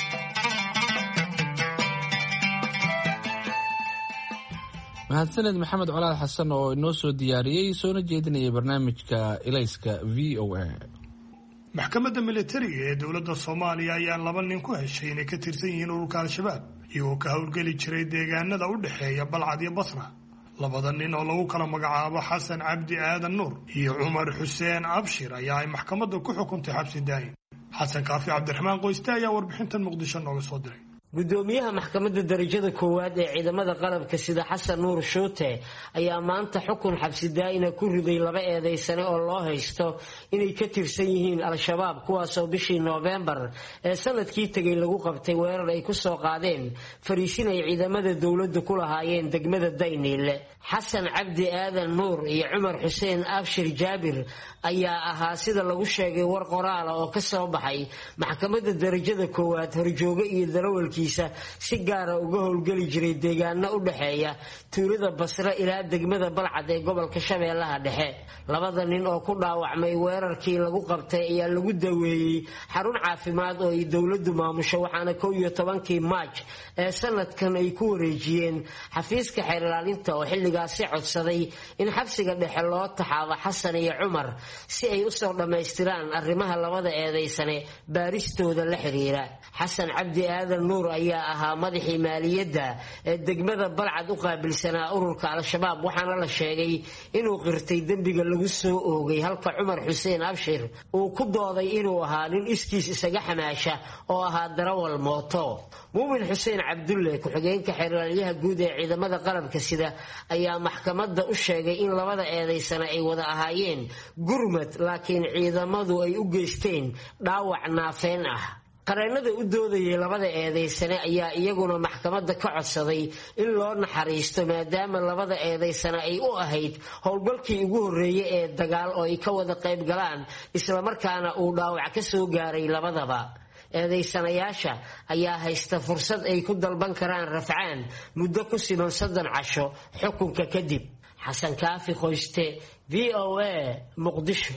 mahadsaned maxamed colaad xasan oo inoo soo diyaariyey soona jeedinayay barnaamijka ilayska v o a. maxkamadda militariga ee dowladda soomaaliya ayaa laba nin ku heshay inay ka tirsan yihiin ururka al-shabaab iyagoo ka howlgeli jiray deegaanada u dhexeeya balcad iyo basra. labada nin oo lagu kala magacaabo xasan cabdi aadan nuur iyo cumar xuseen abshir ayaa ay maxkamadda ku xukuntay xabsi daa'im. xasan kaafi cabdiraxmaan qoyste ayaa warbixintan muqdisho nooga soo diray. gudoomiyaha maxkamadda darajada koowaad ee ciidamada qalabka sida xasan nuur shuute ayaa maanta xukun xabsi daa'ina ku riday laba eedaysane oo loo haysto inay ka tirsan yihiin al-shabaab kuwaasoo bishii noofembar ee sanadkii tegay lagu qabtay weerar ay ku soo qaadeen fariisin ay ciidamada dowladda ku lahaayeen degmada dayniile. xasan cabdi aadan nuur iyo cumar xuseen abshir jaabir ayaa ahaa sida lagu sheegay war qoraala oo ka soo baxay maxkamadda darajada koowaad horjooge iyo darawalkiisa si gaara uga howlgeli jiray deegaano u dhexeeya tuulada basre ilaa degmada balcad ee gobolka shabeellaha dhexe. labada nin oo ku dhaawacmay weerarkii lagu qabtay ayaa lagu daweeyey xarun caafimaad oo ay dowladdu maamusho waxaana kow iyo tobankii maaj ee sanadkan ay ku wareejiyeen xafiiska xeer ilaalinta oo xilligaasi codsaday in xabsiga dhexe loo taxaabo xasan iyo cumar si ay usoo dhammaystiraan arrimaha labada eedaysane baaristooda la xiriira. xasan cabdi aadan nuur ayaa ahaa madaxii maaliyadda ee degmada balcad u qaabilsanaa ururka al-shabaab waxaana la sheegay inuu qirtay dembiga lagu soo oogay halka cumar xuseen abshir uu ku dooday inuu ahaa nin iskiis isaga xamaasha oo ahaa darawal mooto. muumin xuseen cabdulle ku-xigeenka xeeralyaha guud ee ciidamada qalabka sida ayaa maxkamadda u sheegay in labada eedaysana ay wada ahaayeen gurmad laakiin ciidamadu ay u geysteen dhaawac naafeen ah. qareennada u doodayay labada eedaysane ayaa iyaguna maxkamadda ka codsaday in loo naxariisto maadaama labada eedaysane ay u ahayd howlgalkii ugu horreeyey ee dagaal oo ay ka wada qayb galaan islamarkaana uu dhaawac ka soo gaaray labadaba. eedaysanayaasha ayaa haysta fursad ay ku dalban karaan rafcaan muddo ku siman soddon casho xukunka kadib. xasan kaafi qoyste v o a muqdisho.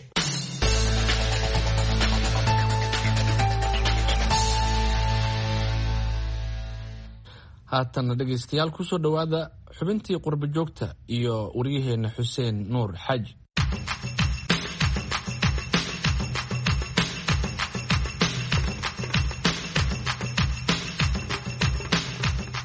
haatana dhegaystayaal kusoo dhowaada xubintii qurbo joogta iyo waryaheena xuseen nuur xaaji.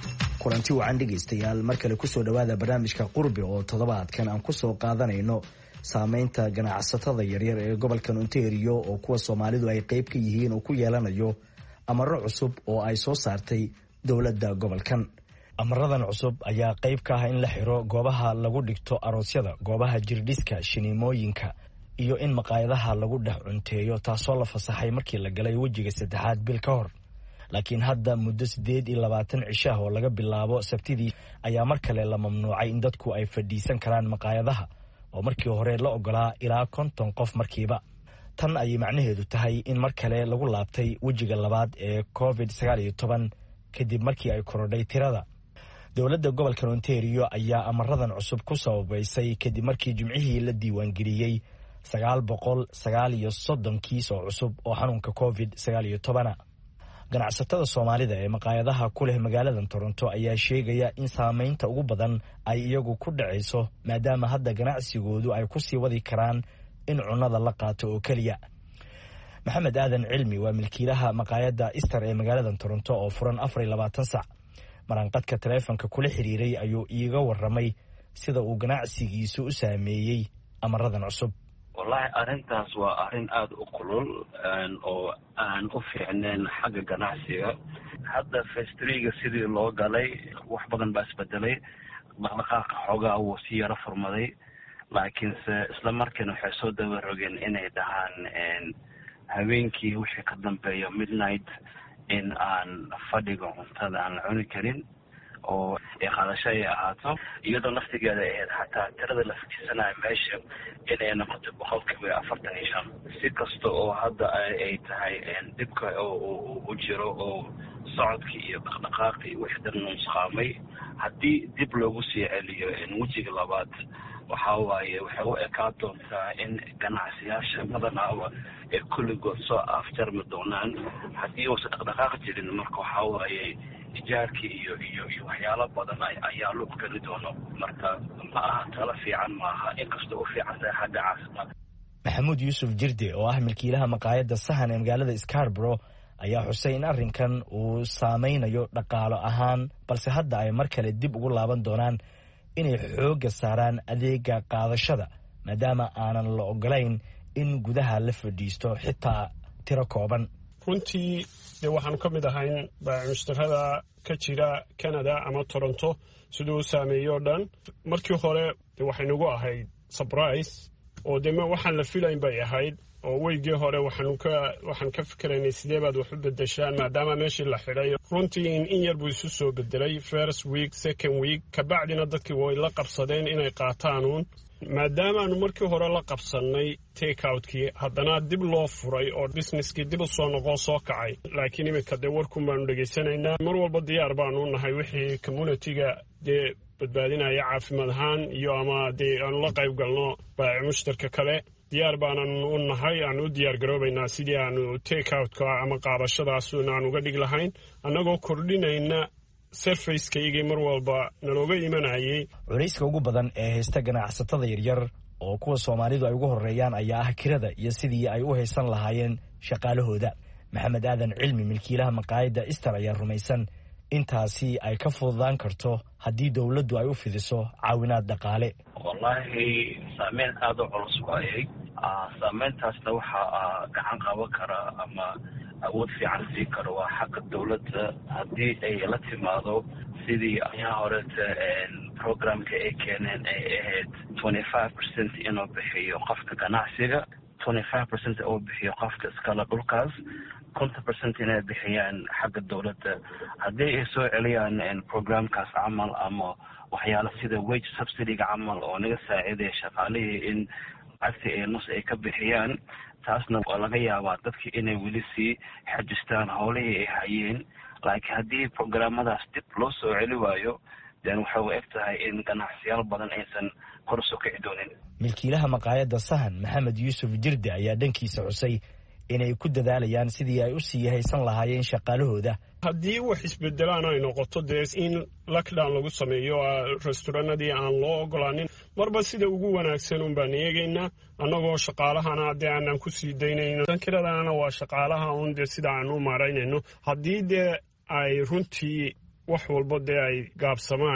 kulanti wacan dhegaystayaal mar kale kusoo dhowaada barnaamijka qurbi oo toddobaadkan aan kusoo qaadanayno saameynta ganacsatada yaryar ee gobolkan Ontario oo kuwa Soomaalidu ay qayb ka yihiin oo ku yeelanayo amaro cusub oo ay soo saartay dowladda gobolkan. amaradan cusub ayaa qayb ka ah in la xiro goobaha lagu dhigto aroosyada, goobaha jirdhiska, shinimooyinka iyo in maqaayadaha lagu dhex cunteeyo, taasoo la fasaxay markii la galay wejiga saddexaad bil ka hor. laakiin hadda muddo sideed iyo labaatan cisho oo laga bilaabo Sabtidii ayaa mar kale la mamnuucay in dadku ay fadhiisan karaan maqaayadaha oo markii hore la ogolaa ilaa konton qof markiiba. tan ayay macnaheedu tahay in mar kale lagu laabtay wejiga labaad ee covid sagaal iyo toban kadib markii ay korodhay tirada. dowladda gobolka Ontario ayaa amaradan cusub ku sababaysay kadib markii jimcihii la diiwaangeliyey sagaal boqol sagaal iyo soddon kiis oo cusub oo xanuunka covid sagaal iyo toban. ganacsatada Soomaalida ee maqaayadaha ku leh magaalada Toronto ayaa sheegaya in saameynta ugu badan ay iyagu ku dhacayso maadaama hadda ganacsigoodu ay ku sii wadi karaan in cunnada la qaato oo kaliya. Maxamed Aadan Cilmi waa milkiilaha maqaayadda Easter ee magaalada Toronto oo furan afar iyo labaatan saac. maranqadka taleefanka kula xiriiray ayuu iiga warramay sida uu ganacsigiisu u saameeyey amaradan cusub. wallahi arrintaas waa arrin aada u kulul oo aan u fiicneen xagga ganacsiga. hadda festriga sidii loo galay wax badan baa isbedelay, dhaqdhaqaaqa xoogaa wuu si yaro furmaday, laakiinse isla markiina waxay soo dabarogeen inay dhahaan habeenkii wixii ka dambeeya midnight in aan fadhiga cuntada aan la cuni karin oo qaadasho ay ahaato, iyadoo naftigeeda ahayd xataa tirada la fadhiisanayo meesha inay noqoto boqolkiiba afartan iyo shan. si kasta oo hadda ay tahay dhibka u jiro oo socodkii iyo dhaqdhaqaaqii wixii dhan nusqaamay, haddii dib loogu sii celiyo wejiga labaad waxa waaye waxay u ekaan doontaa in ganacsiyaasha badanaaba ee kulligood soo afjarmi doonaan haddii uusan dhaqdhaqaaq jirin. marka waxa waaye ijaarkii iyo iyo iyo waxyaalo badan ayaa lug geli doono. marka ma aha talo fiican maaha, inkastoo u fiican tahay xagga caafimaad. maxamuud yuusuf jirde oo ah milkiilaha maqaayadda sahan ee magaalada Scarborough ayaa xusay in arrinkan uu saameynayo dhaqaalo ahaan, balse hadda ay mar kale dib ugu laaban doonaan inay xoogga saaraan adeega qaadashada maadaama aanan la ogolayn in gudaha la fadhiisto xitaa tiro kooban. runtii dee waxaanu ka mid ahayn baamushtarada ka jira Canada ama Toronto siduu u saameeyo o dhan. markii hore dee waxay nagu ahayd surprise oo dee waxaan la filayn bay ahayd oo weygii hore waxaanu ka waxaan ka fikiraynay sidee baad wax u bedeshaan maadaama meeshii la xidhay. runtii in yar buu isu soo bedelay first week second week, kabacdina dadkii way la qabsadeen inay qaataanuun. maadaama aanu markii hore la qabsannay take outkii, haddana dib loo furay oo businesskii dib u soo noqoo soo kacay. laakiin iminka dee warkun baanu dhegaysanaynaa. mar walba diyaar baanu nahay wixii communityga dee badbaadinaya caafimaad ahaan iyo ama dee aanu la qayb galno baaci mushtarka kale. diyaar baanan u nahay, aan u diyaar garoobaynaa sidii aanu take outka ama qaadashadaasuna aan uga dhig lahayn, annagoo kordhinayna surfacekeygii mar walba nalooga imanayay. culayska ugu badan ee haysta ganacsatada yaryar oo kuwa Soomaalidu ay ugu horeeyaan ayaa ah kirada iyo sidii ay u haysan lahaayeen shaqaalahooda. maxamed aadan cilmi milkiilaha maqaayadda Easter ayaa rumaysan intaasi ay ka fududaan karto haddii dowladdu ay u fidiso caawinaad dhaqaale. wallahi saameyn aada u culus waayay. saameyntaasna waxaa gacan qaban kara ama awood fiican sii karo waa xagga dowladda haddii ay la timaado sidii ayaa horeeta programka ay keeneen ay ahayd twenty five percent inuu bixiyo qofka ganacsiga, twenty five percent uu bixiyo qofka iskala dhulkaas, konton percent inay bixiyaan xagga dowladda. haddii ay soo celiyaan programkaas camal ama waxyaala sida wage subsidyga camal oo naga saacidaya shaqaalihii in lacagtii ay nus ay ka bixiyaan, taasna waa laga yaabaa dadkii inay weli sii xajistaan howlihii ay hayeen. laakiin haddii programmadaas dib loo soo celi waayo den waxay u eg tahay in ganacsiyaal badan aysan kor usoo kici doonin. milkiilaha maqaayadda sahan maxamed yuusuf jirde ayaa dhankiisa xusay inay ku dadaalayaan sidii ay u sii haysan lahaayeen shaqaalahooda. haddii wax isbedelaan ay noqoto dee in lockdown lagu sameeyo restauranadii aan loo ogolaanin, marba sida ugu wanaagsan un baan eegaynaa annagoo shaqaalahana dee aanaan ku sii daynayno. dankiradana waa shaqaalaha un dee sida aan u maaraynayno. haddii dee ay runtii wax walba dee ay gaabsamaan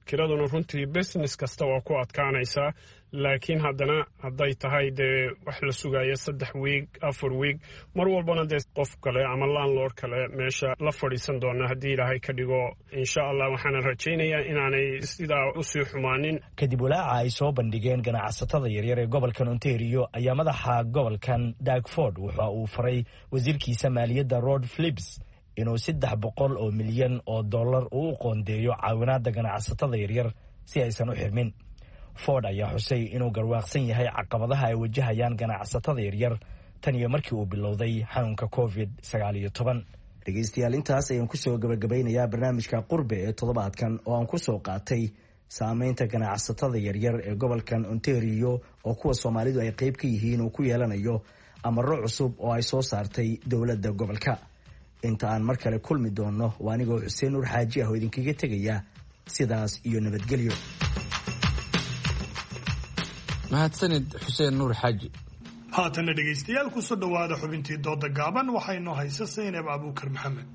kiraduna runtii business kasta waa ku adkaanaysaa laakiin haddana hadday tahay dee wax la sugayo saddex wiig afar wiig mar walbana dee qof kale ama landlord kale meesha la fadhiisan doona haddii ilaahay ka dhigo insha allah waxaana rajaynayaa inaanay sidaa usii xumaanin. kadib walaaca ay soo bandhigeen ganacsatada yaryar ee gobolkan Ontario ayaa madaxa gobolkan Dagford waxa uu faray wasiirkiisa maaliyadda Rod Phillips inuu saddex boqol oo milyan oo dollar uu qoondeeyo caawinaadda ganacsatada yaryar si aysan u xirmin. Ford ayaa xusay inuu garwaaqsan yahay caqabadaha ay wajahayaan ganacsatada yaryar tan iyo markii uu bilowday xanuunka covid sagaal iyo toban. dhegeystayaal intaas ayaan ku soo gabagabeynayaa barnaamijka qurbe ee toddobaadkan oo aan ku soo qaatay saameynta ganacsatada yaryar ee gobolkan Ontario oo kuwa Soomaalidu ay qayb ka yihiin oo ku yeelanayo amarro cusub oo ay soo saartay dowladda gobolka. inta aan mar kale kulmi doono waa anigoo Xuseen Nuur Xaaji ah oo idinkaga tegaya sidaas iyo nabadgelyo. mahadsanid Xuseen Nuur Xaaji. haatana dhegaystayaal ku soo dhawaada xubintii dooda gaaban waxaynu haysa Saynab Abuukar Maxamed.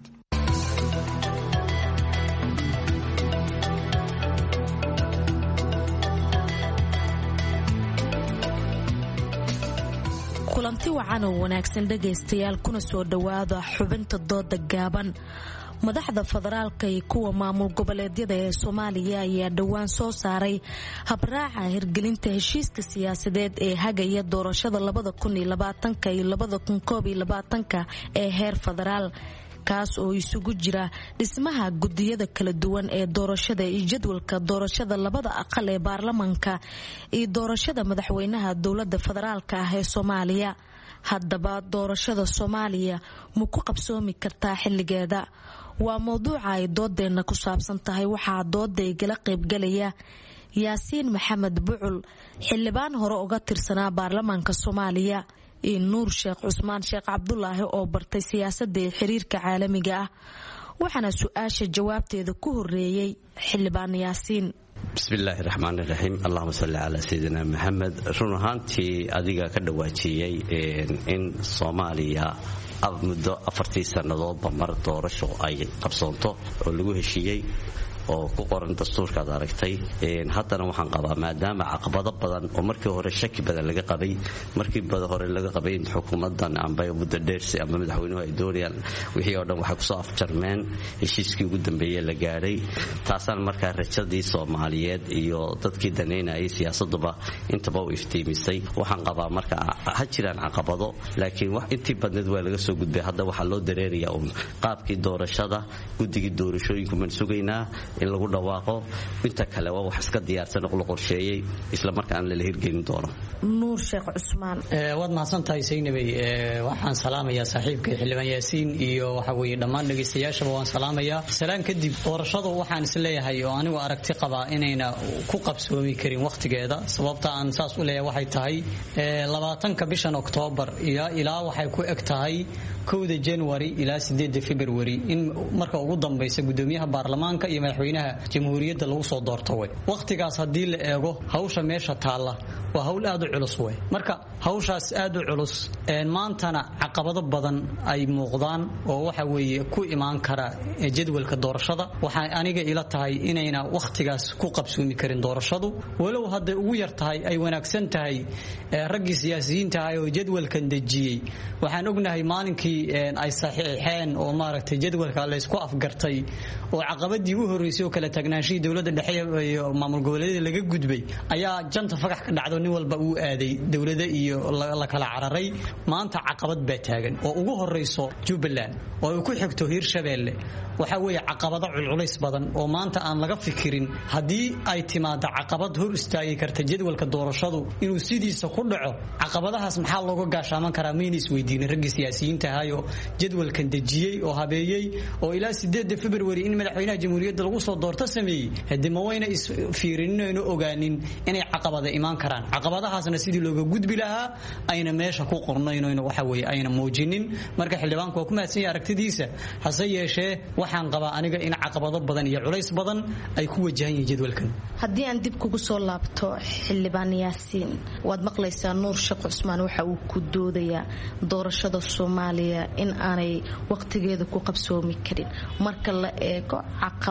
kulanti wacan oo wanaagsan dhegaystayaal kuna soo dhawaada xubinta dooda gaaban. madaxda federaalka iyo kuwa maamul goboleedyada ee Soomaaliya ayaa dhawaan soo saaray habraaca hirgelinta heshiiska siyaasadeed ee hagaya doorashada labada kun iyo labaatanka iyo labada kun koob iyo labaatanka ee heer federaal kaas oo isugu jira dhismaha gudiyada kala duwan ee doorashada iyo jadwalka doorashada labada aqal ee baarlamaanka iyo doorashada madaxweynaha dowladda federaalka ah ee Soomaaliya. haddaba doorashada Soomaaliya ma ku qabsoomi kartaa xilligeeda? waa mowduuca ay doodeena ku saabsan tahay. waxaa dooda igala qaybgalaya Yaasiin Maxamed Bucul, xildhibaan hore uga tirsanaa baarlamaanka Soomaaliya, iyo Nuur Sheekh Cusmaan Sheekh Cabdulaahi oo bartay siyaasadda iyo xiriirka caalamiga ah. waxaana su-aasha jawaabteeda ku horeeyay xildhibaan Yaasiin. bismillaahi raxmaani raxiim allahuma salli calaa sayidina maxamed. run ahaantii adiga ka dhawaajiyey in Soomaaliya muddo afartii sannadoodba mar doorasho ay qabsoonto oo lagu heshiiyey oo ku qoran dastuurka aad aragtay. haddana waxaan qabaa maadaama caqabado badan oo markii hore shaki badan laga qabay markii badan hore laga qabay in xukuumadan amba muddo dheersi ama madaxweynuhu ay doonayaan wixii oo dhan waxay kusoo afjarmeen heshiiskii ugu dambeeyey la gaadhay. taasaan markaa rajadii Soomaaliyeed iyo dadkii daneynayay siyaasaduba intaba u iftiimisay. waxaan qabaa marka ha jiraan caqabado laakiin wax intii badneed waa laga soo gudbay. hadda waxaa loo dareerayaa un qaabkii doorashada guddigii doorashooyinku man sugaynaa in lagu dhawaaqo. inta kale waa wax iska diyaarsan oo la qorsheeyay isla markaan la hirgelin doono. Nuur Sheekh Cusmaan ee wad mahadsantahay Saynabay. ee waxaan salaamayaa saaxiibkay xildhibaan Yaasiin iyo waxa weeye dhammaan dhageystayaashaba waan salaamayaa. salaan kadib doorashadu waxaan is leeyahay oo anigu aragti qaba inayna ku qabsoomi karin waqtigeeda. sababta aan saas u leeyahay waxay tahay ee labaatanka bishan Oktoobar iyo ilaa waxay ku eg tahay kowda January ilaa sideedda February in marka ugu dambaysa gudoomiyaha baarlamaanka iyo madaxweynaha jamhuuriyadda lagu soo doorto way. waqtigaas hadii la eego hawsha meesha taala waa hawl aad u culus way. marka hawshaas aad u culus een maantana caqabado badan ay muuqdaan oo waxa weeye ku imaan kara jadwalka doorashada. waxa aniga ila tahay inayna waqtigaas ku qabsoomi karin doorashadu walow hadda ugu yar tahay ay wanaagsan tahay raggii siyaasiyiinta ah oo jadwalkan dejiyay. waxaan ognahay maalinkii ay saxiixeen oo maaragtay jadwalka la isku afgartay oo caqabadii u horeysay oo kala taagnaanshii dawladda dhexe iyo maamul goboleedyada laga gudbay ayaa janta fagax ka dhacdo nin walba uu aaday dawladda iyo la kala cararay. maanta caqabad baa taagan oo ugu horeyso Jubbaland oo ku xigto Hirshabeelle. waxa weeye caqabado culculays badan oo maanta aan laga fikirin hadii ay timaado caqabad hor istaagi karta jadwalka doorashadu inuu sidiisa ku dhaco. caqabadahaas maxaa looga gaashaaman karaa meena isweydiin ragga siyaasiyiinta ahayo jadwalkan dejiyay oo habeeyay oo ilaa sideedda February in madaxweynaha jamhuuriyadda lagu soo doorto sameeyay. hadii ma wayna is fiirinayno ogaanin inay caqabado imaan karaan. caqabadahaasna sidii looga gudbi lahaa ayna meesha ku qornayno waxa weeye ayna muujinin. marka xildhibaanku waa ku mahadsan yahay aragtidiisa hase yeeshee waxaan qabaa aniga in caqabado badan iyo culays badan ay ku wajahan yihiin jadwalkan. haddii aan dib kugu soo laabto xildhibaan Yaasiin waad maqlaysaa Nuur Sheekh Cusmaan waxa uu ku doodayaa doorashada Soomaaliya in aanay waqtigeeda ku qabsoomi karin marka la eego caqabado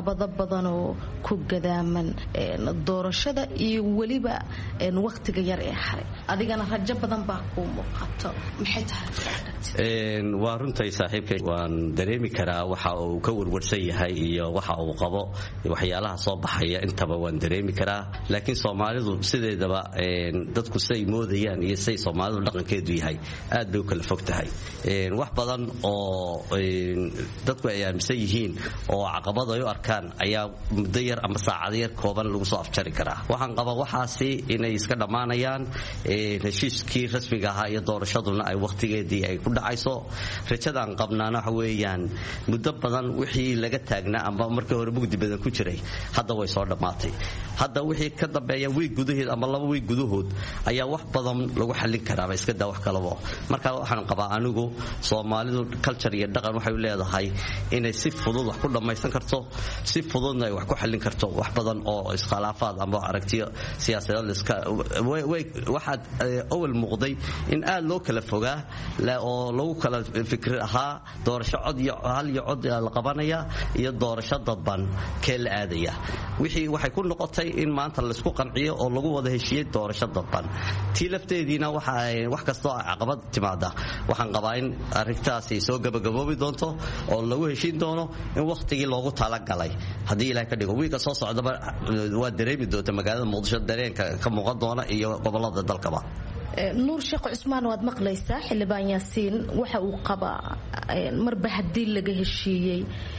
badan oo ku gadaaman doorashada iyo weliba waqtiga yar ee haray adigana rajo badan baa ku muuqato maxay tahay waa runtay saaxiibkay waan dareemi karaa waxa uu ka warwarsan yahay iyo waxa uu qabo waxyaalaha soo baxaya intaba waan dareemi karaa laakiin Soomaalidu sideedaba dadku say moodayaan iyo say Soomaalidu dhaqankeedu yahay aad bay u kala fog tahay wax badan oo dadku ay aaminsan yihiin oo caqabado ay u arkaan ayaa muddo yar ama saacad yar kooban lagu soo afjari karaa waxaan qabaa waxaasi inay iska dhamaanayaan heshiiskii rasmiga ahaa iyo doorashaduna ay waqtigeedii ay ku dhacayso rajadaan qabnaana waxa weeyaan muddo badan wixii laga taagnaa ama markii hore mugdi badan ku jiray hadda way soo dhamaatay hadda wixii ka dambeeya wiig gudaheed ama laba wiig gudahood ayaa wax badan lagu xallin karaa ba iska daa wax kalaba marka waxaan qabaa anigu Soomaalidu culture iyo dhaqan waxay leedahay inay si fudud wax ku dhamaysan karto si fududna ay wax ku xallin karto wax badan oo iskhilaafaad ama aragtiyo siyaasadeed iska way waxa awal muuqday in aad loo kala fogaa la oo lagu kala fikir ahaa doorasho cod iyo hal iyo cod la qabanaya iyo doorasho dadban kala aadaya wixii waxay ku noqotay in maanta la isku qanciyo oo lagu wada heshiiyay doorasho dadban tii lafteedina waxa wax kasto caqabad timaada waxaan qabaa in arrintaasi soo gabagaboobi doonto oo lagu heshiin doono in waqtigii loogu tala galay hadii ilaahay ka dhigo wiiga soo socda waa dareemi doonta magaalada Muqdisho dareenka ka muuqan doona iyo gobolada dalkaba nuur sheekh Cusmaan waad maqlaysaa xildhibaan Yaasiin waxa uu qabaa marba hadii laga heshiiyay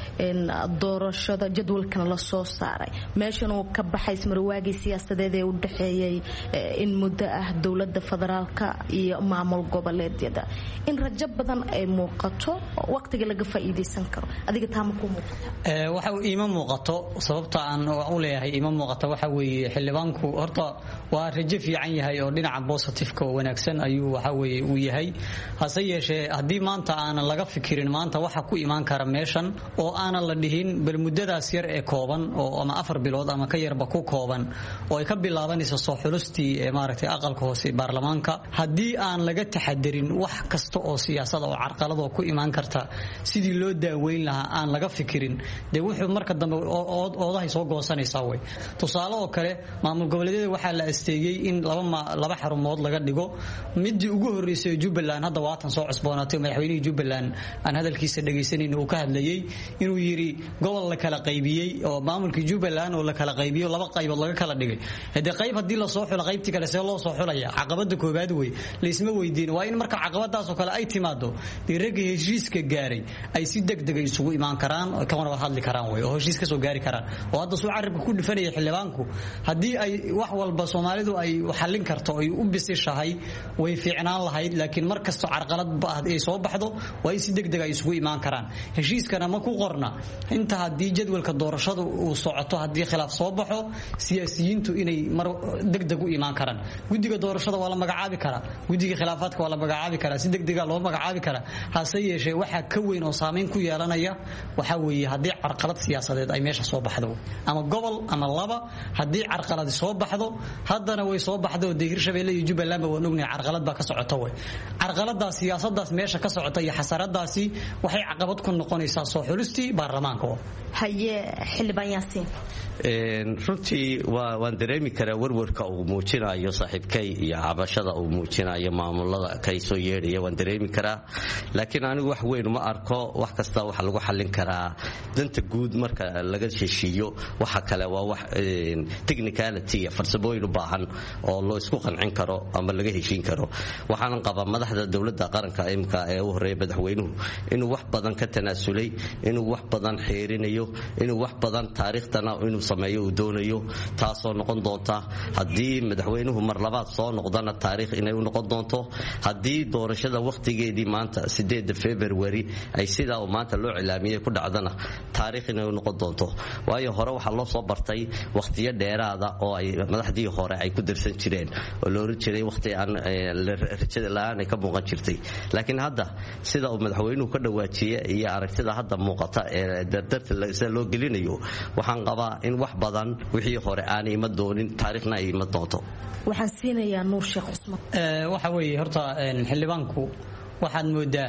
doorashada jadwalkan la soo saaray meeshan uu ka baxay marwaagii siyaasadeed ee u dhaxeeyay in muddo ah dawladda federaalka iyo maamul goboleedyada in rajo badan ay muuqato waqtiga laga faa'iideysan karo adiga taama ku muuqato ee waxa uu iima muuqato sababta aan u leeyahay iima muuqato waxa weeye xildhibaanku horta waa rajo fiican yahay oo dhinaca positive-ka wanaagsan ayuu waxa weeye uu yahay hase yeeshee hadii maanta aan laga fikirin maanta waxa ku iimaan kara meeshan oo aan la dhihin bal muddadaas yar ee kooban oo ama afar bilood ama ka yarba ku kooban oo ay ka bilaabanayso soo xulustii ee maaragtay aqalka hoose baarlamaanka hadii aan laga taxadirin wax kasta oo siyaasada oo carqalad oo ku iimaan karta sidii loo daaweyn lahaa aan laga fikirin de wuxuu marka dambe oodahay soo goosanaysaa way tusaale oo kale maamul goboleedyada waxa la asteeyay in laba laba xarumood laga dhigo midii ugu horeysay Jubbaland hadda waatan soo cusboonaatay madaxweynaha Jubbaland aan hadalkiisa dhageysanayno uu ka hadlayay inuu yiri gobol la kala qaybiyay oo maamulka Jubbaland oo la kala qaybiyo laba qaybood laga kala dhigay hada qayb hadii la soo xulo qaybtii kale see loo soo xulaya caqabada koobaad way la isma weydiin waa in marka caqabadaas oo kale ay timaado diraga heshiiska gaaray ay si degdeg ah isugu iimaan karaan oo ka wada hadli karaan way oo heshiis ka soo gaari karaan oo hadda soo carabka ku dhifanaya xildhibaanku hadii ay wax walba Soomaalidu ay xallin karto ay u bisishahay way fiicnaan lahayd laakiin markasta carqalad baad ay soo baxdo way si degdeg ah isugu iimaan karaan heshiiskana ma ku qorna inta hadii jadwalka doorashadu uu socoto hadii khilaaf soo baxo siyaasiyiintu inay mar degdeg u iimaan karaan gudiga doorashada waa la magacaabi karaa gudiga khilaafaadka waa la magacaabi karaa si degdeg ah loo magacaabi karaa hase yeeshee waxa ka weyn oo saameyn ku yeelanaya waxa weeye hadii carqalad siyaasadeed ay meesha soo baxdo ama gobol ama laba hadii carqalad soo baxdo haddana way soo baxdo Hirshabelle iyo Jubbaland waa ognahay carqalad baa ka socota way carqalada siyaasadaas meesha ka socota iyo xasaradaasi waxay caqabad ku noqonaysaa soo xulistii baarlamaanka haye xildhibaan Yaasiin een runtii waa waan dareemi karaa warwarka uu muujinayo saaxiibkay iyo cabashada uu muujinayo maamulada kay soo yeedhaya waan dareemi karaa laakiin anigu wax weyn ma arko wax kasta waxa lagu xallin karaa danta guud marka laga heshiiyo waxa kale waa wax technicality farsamooyin u baahan oo loo isku qancin karo ama laga heshiin karo waxaan qabaa madaxda dawladda qaranka imka ee u horeeyay madaxweynuhu inuu wax badan ka tanaasulay inuu wax badan xeerinayo inuu wax badan taariikhdana inuu sameeyo uu doonayo taasoo noqon doonta hadii madaxweynuhu mar labaad soo noqdana taariikh inay u noqon doonto hadii doorashada waqtigeedii maanta sideedda February ay sida oo maanta loo cilaamiyay ku dhacdana taariikh inay u noqon doonto waayo hore waxa loo soo bartay waqtiyo dheeraada oo ay madaxdii hore ay ku darsan jireen oo loo rijiray waqti aan rajada la'aan ay ka muuqan jirtay laakiin hadda sida uu madaxweynuhu ka dhawaajiyay iyo aragtida hadda muuqata ee dardarta loo gelinayo waxaan qabaa in wax badan wixii hore aan ima doonin taariikhna ay ima doonto waxaan siinayaa Nuur Sheekh Cusmaan ee waxa weeye horta xildhibaanku waxaad moodaa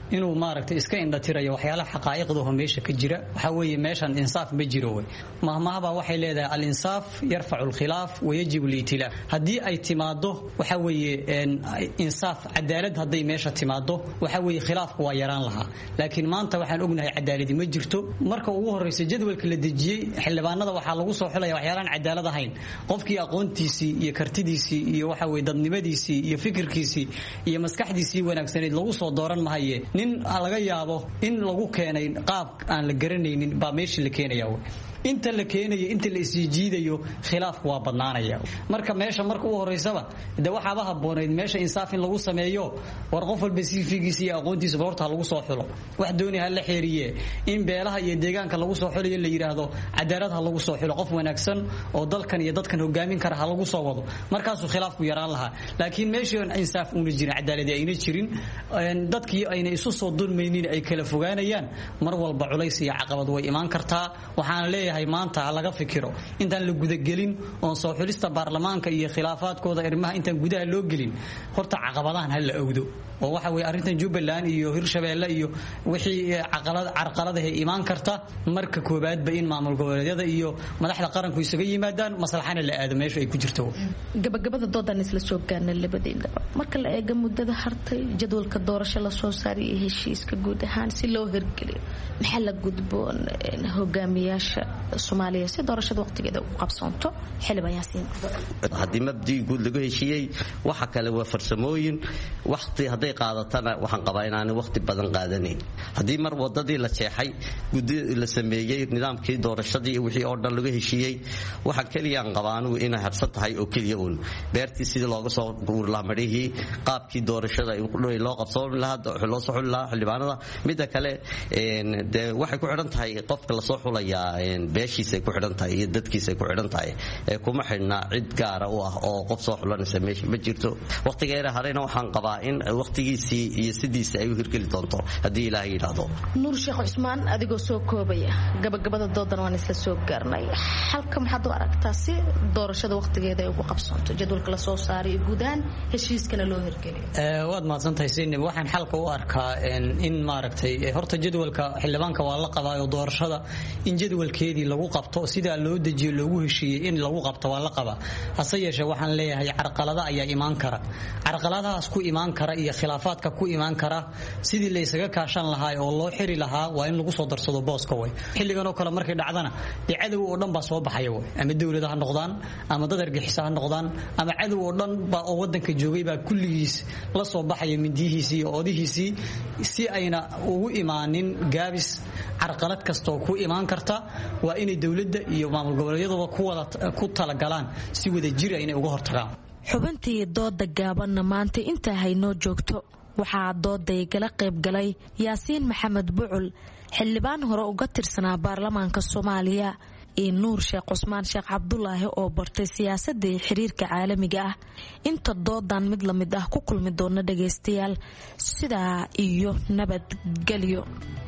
inuu maaragtay iska indhatirayo waxyaalaha xaqaa'iqdaho meesha ka jira waxa weeye meeshan insaaf ma jiro wey mahmahaba waxay leedahay al-insaaf yarfacu al-khilaaf wa yajibu al-i'tilaaf haddii ay timaado waxa weeye insaaf cadaalad hadday meesha timaado waxa weeye khilaafku waa yaraan lahaa laakiin maanta waxaan ognahay cadaaladi ma jirto marka ugu horeysa jadwalka la dejiyay xildhibaanada waxaa lagu soo xulaya waxyaalaan cadaalad ahayn qofkii aqoontiisii iyo kartidiisii iyo waxa weeye dadnimadiisii iyo fikirkiisii iyo maskaxdiisii wanaagsaneed lagu soo dooran mahaye nin laga yaabo in lagu keenay qaab aan la garanaynin baa meeshii la keenaya inta la keenayo inta la isjiidayo khilaafku waa badnaanaya marka meesha marka ugu horeysaba de waxaaba habooneed meesha insaaf in lagu sameeyo war qof walba siifigiisa iyo aqoontiisa horta lagu soo xulo wax doonaya la xiriye in beelaha iyo deegaanka lagu soo xulo la yiraahdo cadaalad ha lagu soo xulo qof wanaagsan oo dalkan iyo dadkan hogaamin kara ha lagu soo wado markaas uu khilaafku yaraan lahaa laakiin meesha insaaf una jirin cadaalad ayna jirin dadkii ayna isu soo dulmaynin ay kala fogaanayaan mar walba culays iyo caqabad way imaan kartaa waxaan leeyahay maanta laga fikiro intaan la gudagelin oo soo xulista baarlamaanka iyo khilaafaadkooda arrimaha intaan gudaha loo gelin horta caqabadahan hal la awdo oo waxa weey arintan Jubbaland iyo Hirshabeelle iyo wixii caqalad carqaladaha iimaan karta marka koobaad ba in maamul goboleedyada iyo madaxda qaranku isaga yimaadaan maslaxana la aado meesha ay ku jirto gabagabada doodan isla soo gaarnay labadeenba marka la eego muddada hartay jadwalka doorasho la soo saariyay heshiiska guud ahaan si loo hirgeliyo maxaa la gudboon hogaamiyaasha Soomaaliya si doorashada waqtigeeda u qabsanto xilibaan yaasiin haddii mabdii guud lagu heshiiyay waxa kale waa farsamooyin waqti haday qaadatana waxaan qabaa inaan waqti badan qaadanin haddii mar wadadii la jeexay gudi la sameeyay nidaamkii doorashadii wixii oo dhan lagu heshiiyay waxa kaliya aan qabaanu inay habsan tahay oo kaliya uun beertii sidii looga soo guur la marihii qaabkii doorashada ay loo qabsoon lahaa loo soo xulaa xildhibaanada mid kale een de waxay ku xiran tahay qofka la soo xulayaa een beeshiisa ku xiran tahay iyo dadkiisa ku xiran tahay ee kuma xidhna cid gaar ah oo qof soo xulanaysa meesha ma jirto waqtigeeda harayna waxaan qabaa in waqtigiisii iyo sidiisa ay u hirgeli doonto hadii Ilaahay yiraahdo Nuur Sheekh Usmaan adigoo soo koobaya gabagabada doodan waan isla soo gaarnay halka maxaad u aragtaa si doorashada waqtigeeda ay ugu qabsanto jadwalka la soo saaray guudaan heshiiskana loo hirgeliyo ee waad maadsantahay Siinib waxaan xalka u arkaa in maaragtay horta jadwalka xildhibaanka waa la qabaayo doorashada in jadwalkeedii lagu qabto sida loo dejiyo loogu heshiiyay in lagu qabto waa la qabaa hase yeeshee waxaan leeyahay carqalada ayaa imaan kara carqaladahaas ku imaan kara iyo khilaafaadka ku imaan kara sidii la isaga kaashan lahaa oo loo xiri lahaa waa in lagu soo darsado booska way xilligan oo kale markay dhacdana cadow oo dhan baa soo baxaya way ama dawladaha noqdaan ama dad argixisa ha noqdaan ama cadow oo dhan baa oo wadanka joogay baa kulligiis la soo baxaya mindihiisii iyo oodihiisii si ayna ugu imaanin gaabis carqalad kasto ku imaan karta waa inay dawladda iyo maamul goboleedyada ku wada ku tala galaan si wada jir ay uga hortagaan xubintii dooda gaabanna maanta inta haynoo joogto waxaa dooday gala qayb galay Yaasiin Maxamed Bucul xildhibaan hore uga tirsanaa baarlamaanka Soomaaliya iyo Nuur Sheekh Usmaan Sheekh Cabdullaahi oo bartay siyaasadda iyo xiriirka caalamiga ah inta doodan mid la mid ah ku kulmi doona dhageystayaal sidaa iyo nabadgelyo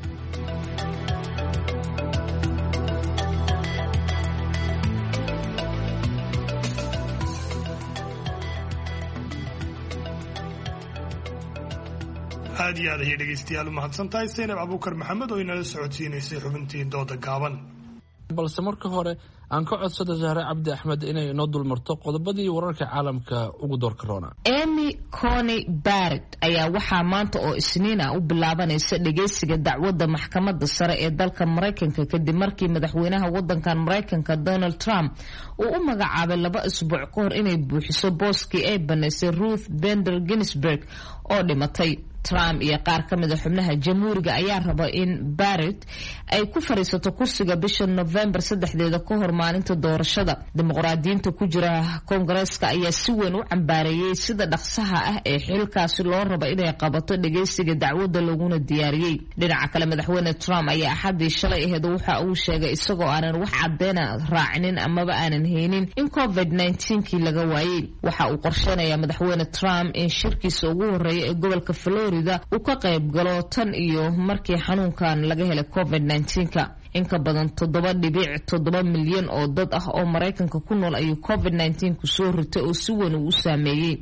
aad iyo aad ayay dhegaystayaal u mahadsantahay Saynab Abuukar Maxamed oo inala socodsiinaysay xubintii dooda gaaban balse marka hore aan ka codsado Zahra Cabdi Axmed inay inoo dulmarto qodobadii wararka caalamka ugu doorka roona Amy Coney Barrett ayaa waxaa maanta oo Isniin ah u bilaabanaysa dhageysiga dacwadda maxkamadda sare ee dalka Mareykanka kadib markii madaxweynaha wadankan Mareykanka Donald Trump uu u magacaabay laba isbuuc ka hor inay buuxiso booskii ay banaysay Ruth Bader Ginsburg oo dhimatay Trump iyo qaar ka mid ah xubnaha jamhuuriga ayaa raba in Barrett ay ku fariisato kursiga bisha November saddexdeeda ka hor maalinta doorashada dimuqraadiyiinta ku jira Koongareeska ayaa si weyn u cambaareeyay sida dhaqsaha ah ee xilkaasi loo rabo inay qabato dhageysiga dacwadda laguna diyaariyay dhinaca kale madaxweyne Trump ayaa axadii shalay ahayd waxa uu sheegay isagoo aanan wax cadeyn raacinin amaba aanan haynin in covid nineteen kii laga waayay waxa uu qorsheenayaa madaxweyne Trump in shirkiisa ugu horeeya ee gobolka Florida uu ka qayb galo tan iyo markii xanuunkan laga helay covid nineteen ka in ka badan toddoba dhibic toddoba milyan oo dad ah oo Mareykanka ku nool ayuu covid nineteen ku soo ritay oo si weyn u saameeyay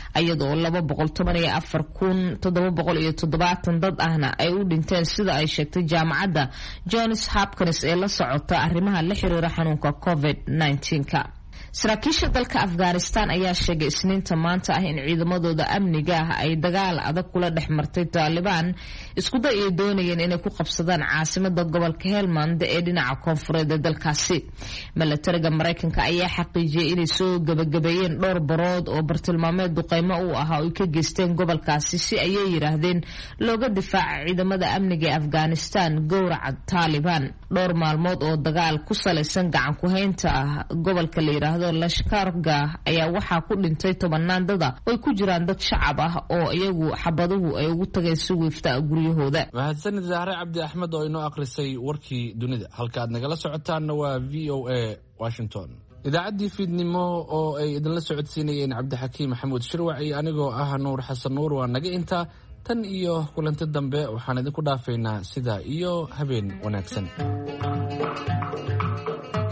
iyadoo laba boqol toban iyo afar kun toddoba boqol iyo toddobaatan dad ahna ay u dhinteen sida ay sheegtay jaamacadda Johns Hopkins ee la socota arrimaha la xiriira xanuunka covid nineteen-ka. saraakiisha dalka Afghanistan ayaa sheegay isniinta maanta ah in ciidamadooda amniga ah ay dagaal adag kula dhex martay Taliban isku day ay doonayeen inay ku qabsadaan caasimada gobolka Helmand ee dhinaca koonfureed ee dalkaasi. Milatariga Mareykanka ayaa xaqiijiyay inay soo gabagabeeyeen dhowr barood oo bartilmaameed duqeymo u ahaa oo ka geysteen gobolkaasi si ay yiraahdeen looga difaaco ciidamada amniga ee Afghanistan gowraca Taliban. dhowr maalmood oo dagaal ku saleysan gacan ku haynta gobolka la yiraahdo Lashkargah ayaa waxaa ku dhintay tobanaan dada oo ku jiraan dad shacab ah oo iyagu xabaduhu ay ugu tageen si wiifta guryahooda. mahadsanid Zahra Cabdi Axmed oo inoo akhrisay warkii dunida. halka aad nagala socotaana waa V O A Washington. idaacaddii fiidnimo oo ay idinla socodsiinayeen Cabdixakiim Maxamuud Shirwac iyo anigoo ah Nuur Xasan Nuur waa naga inta tan iyo kulanti dambe waxaan idinku dhaafaynaa sida iyo habeen wanaagsan.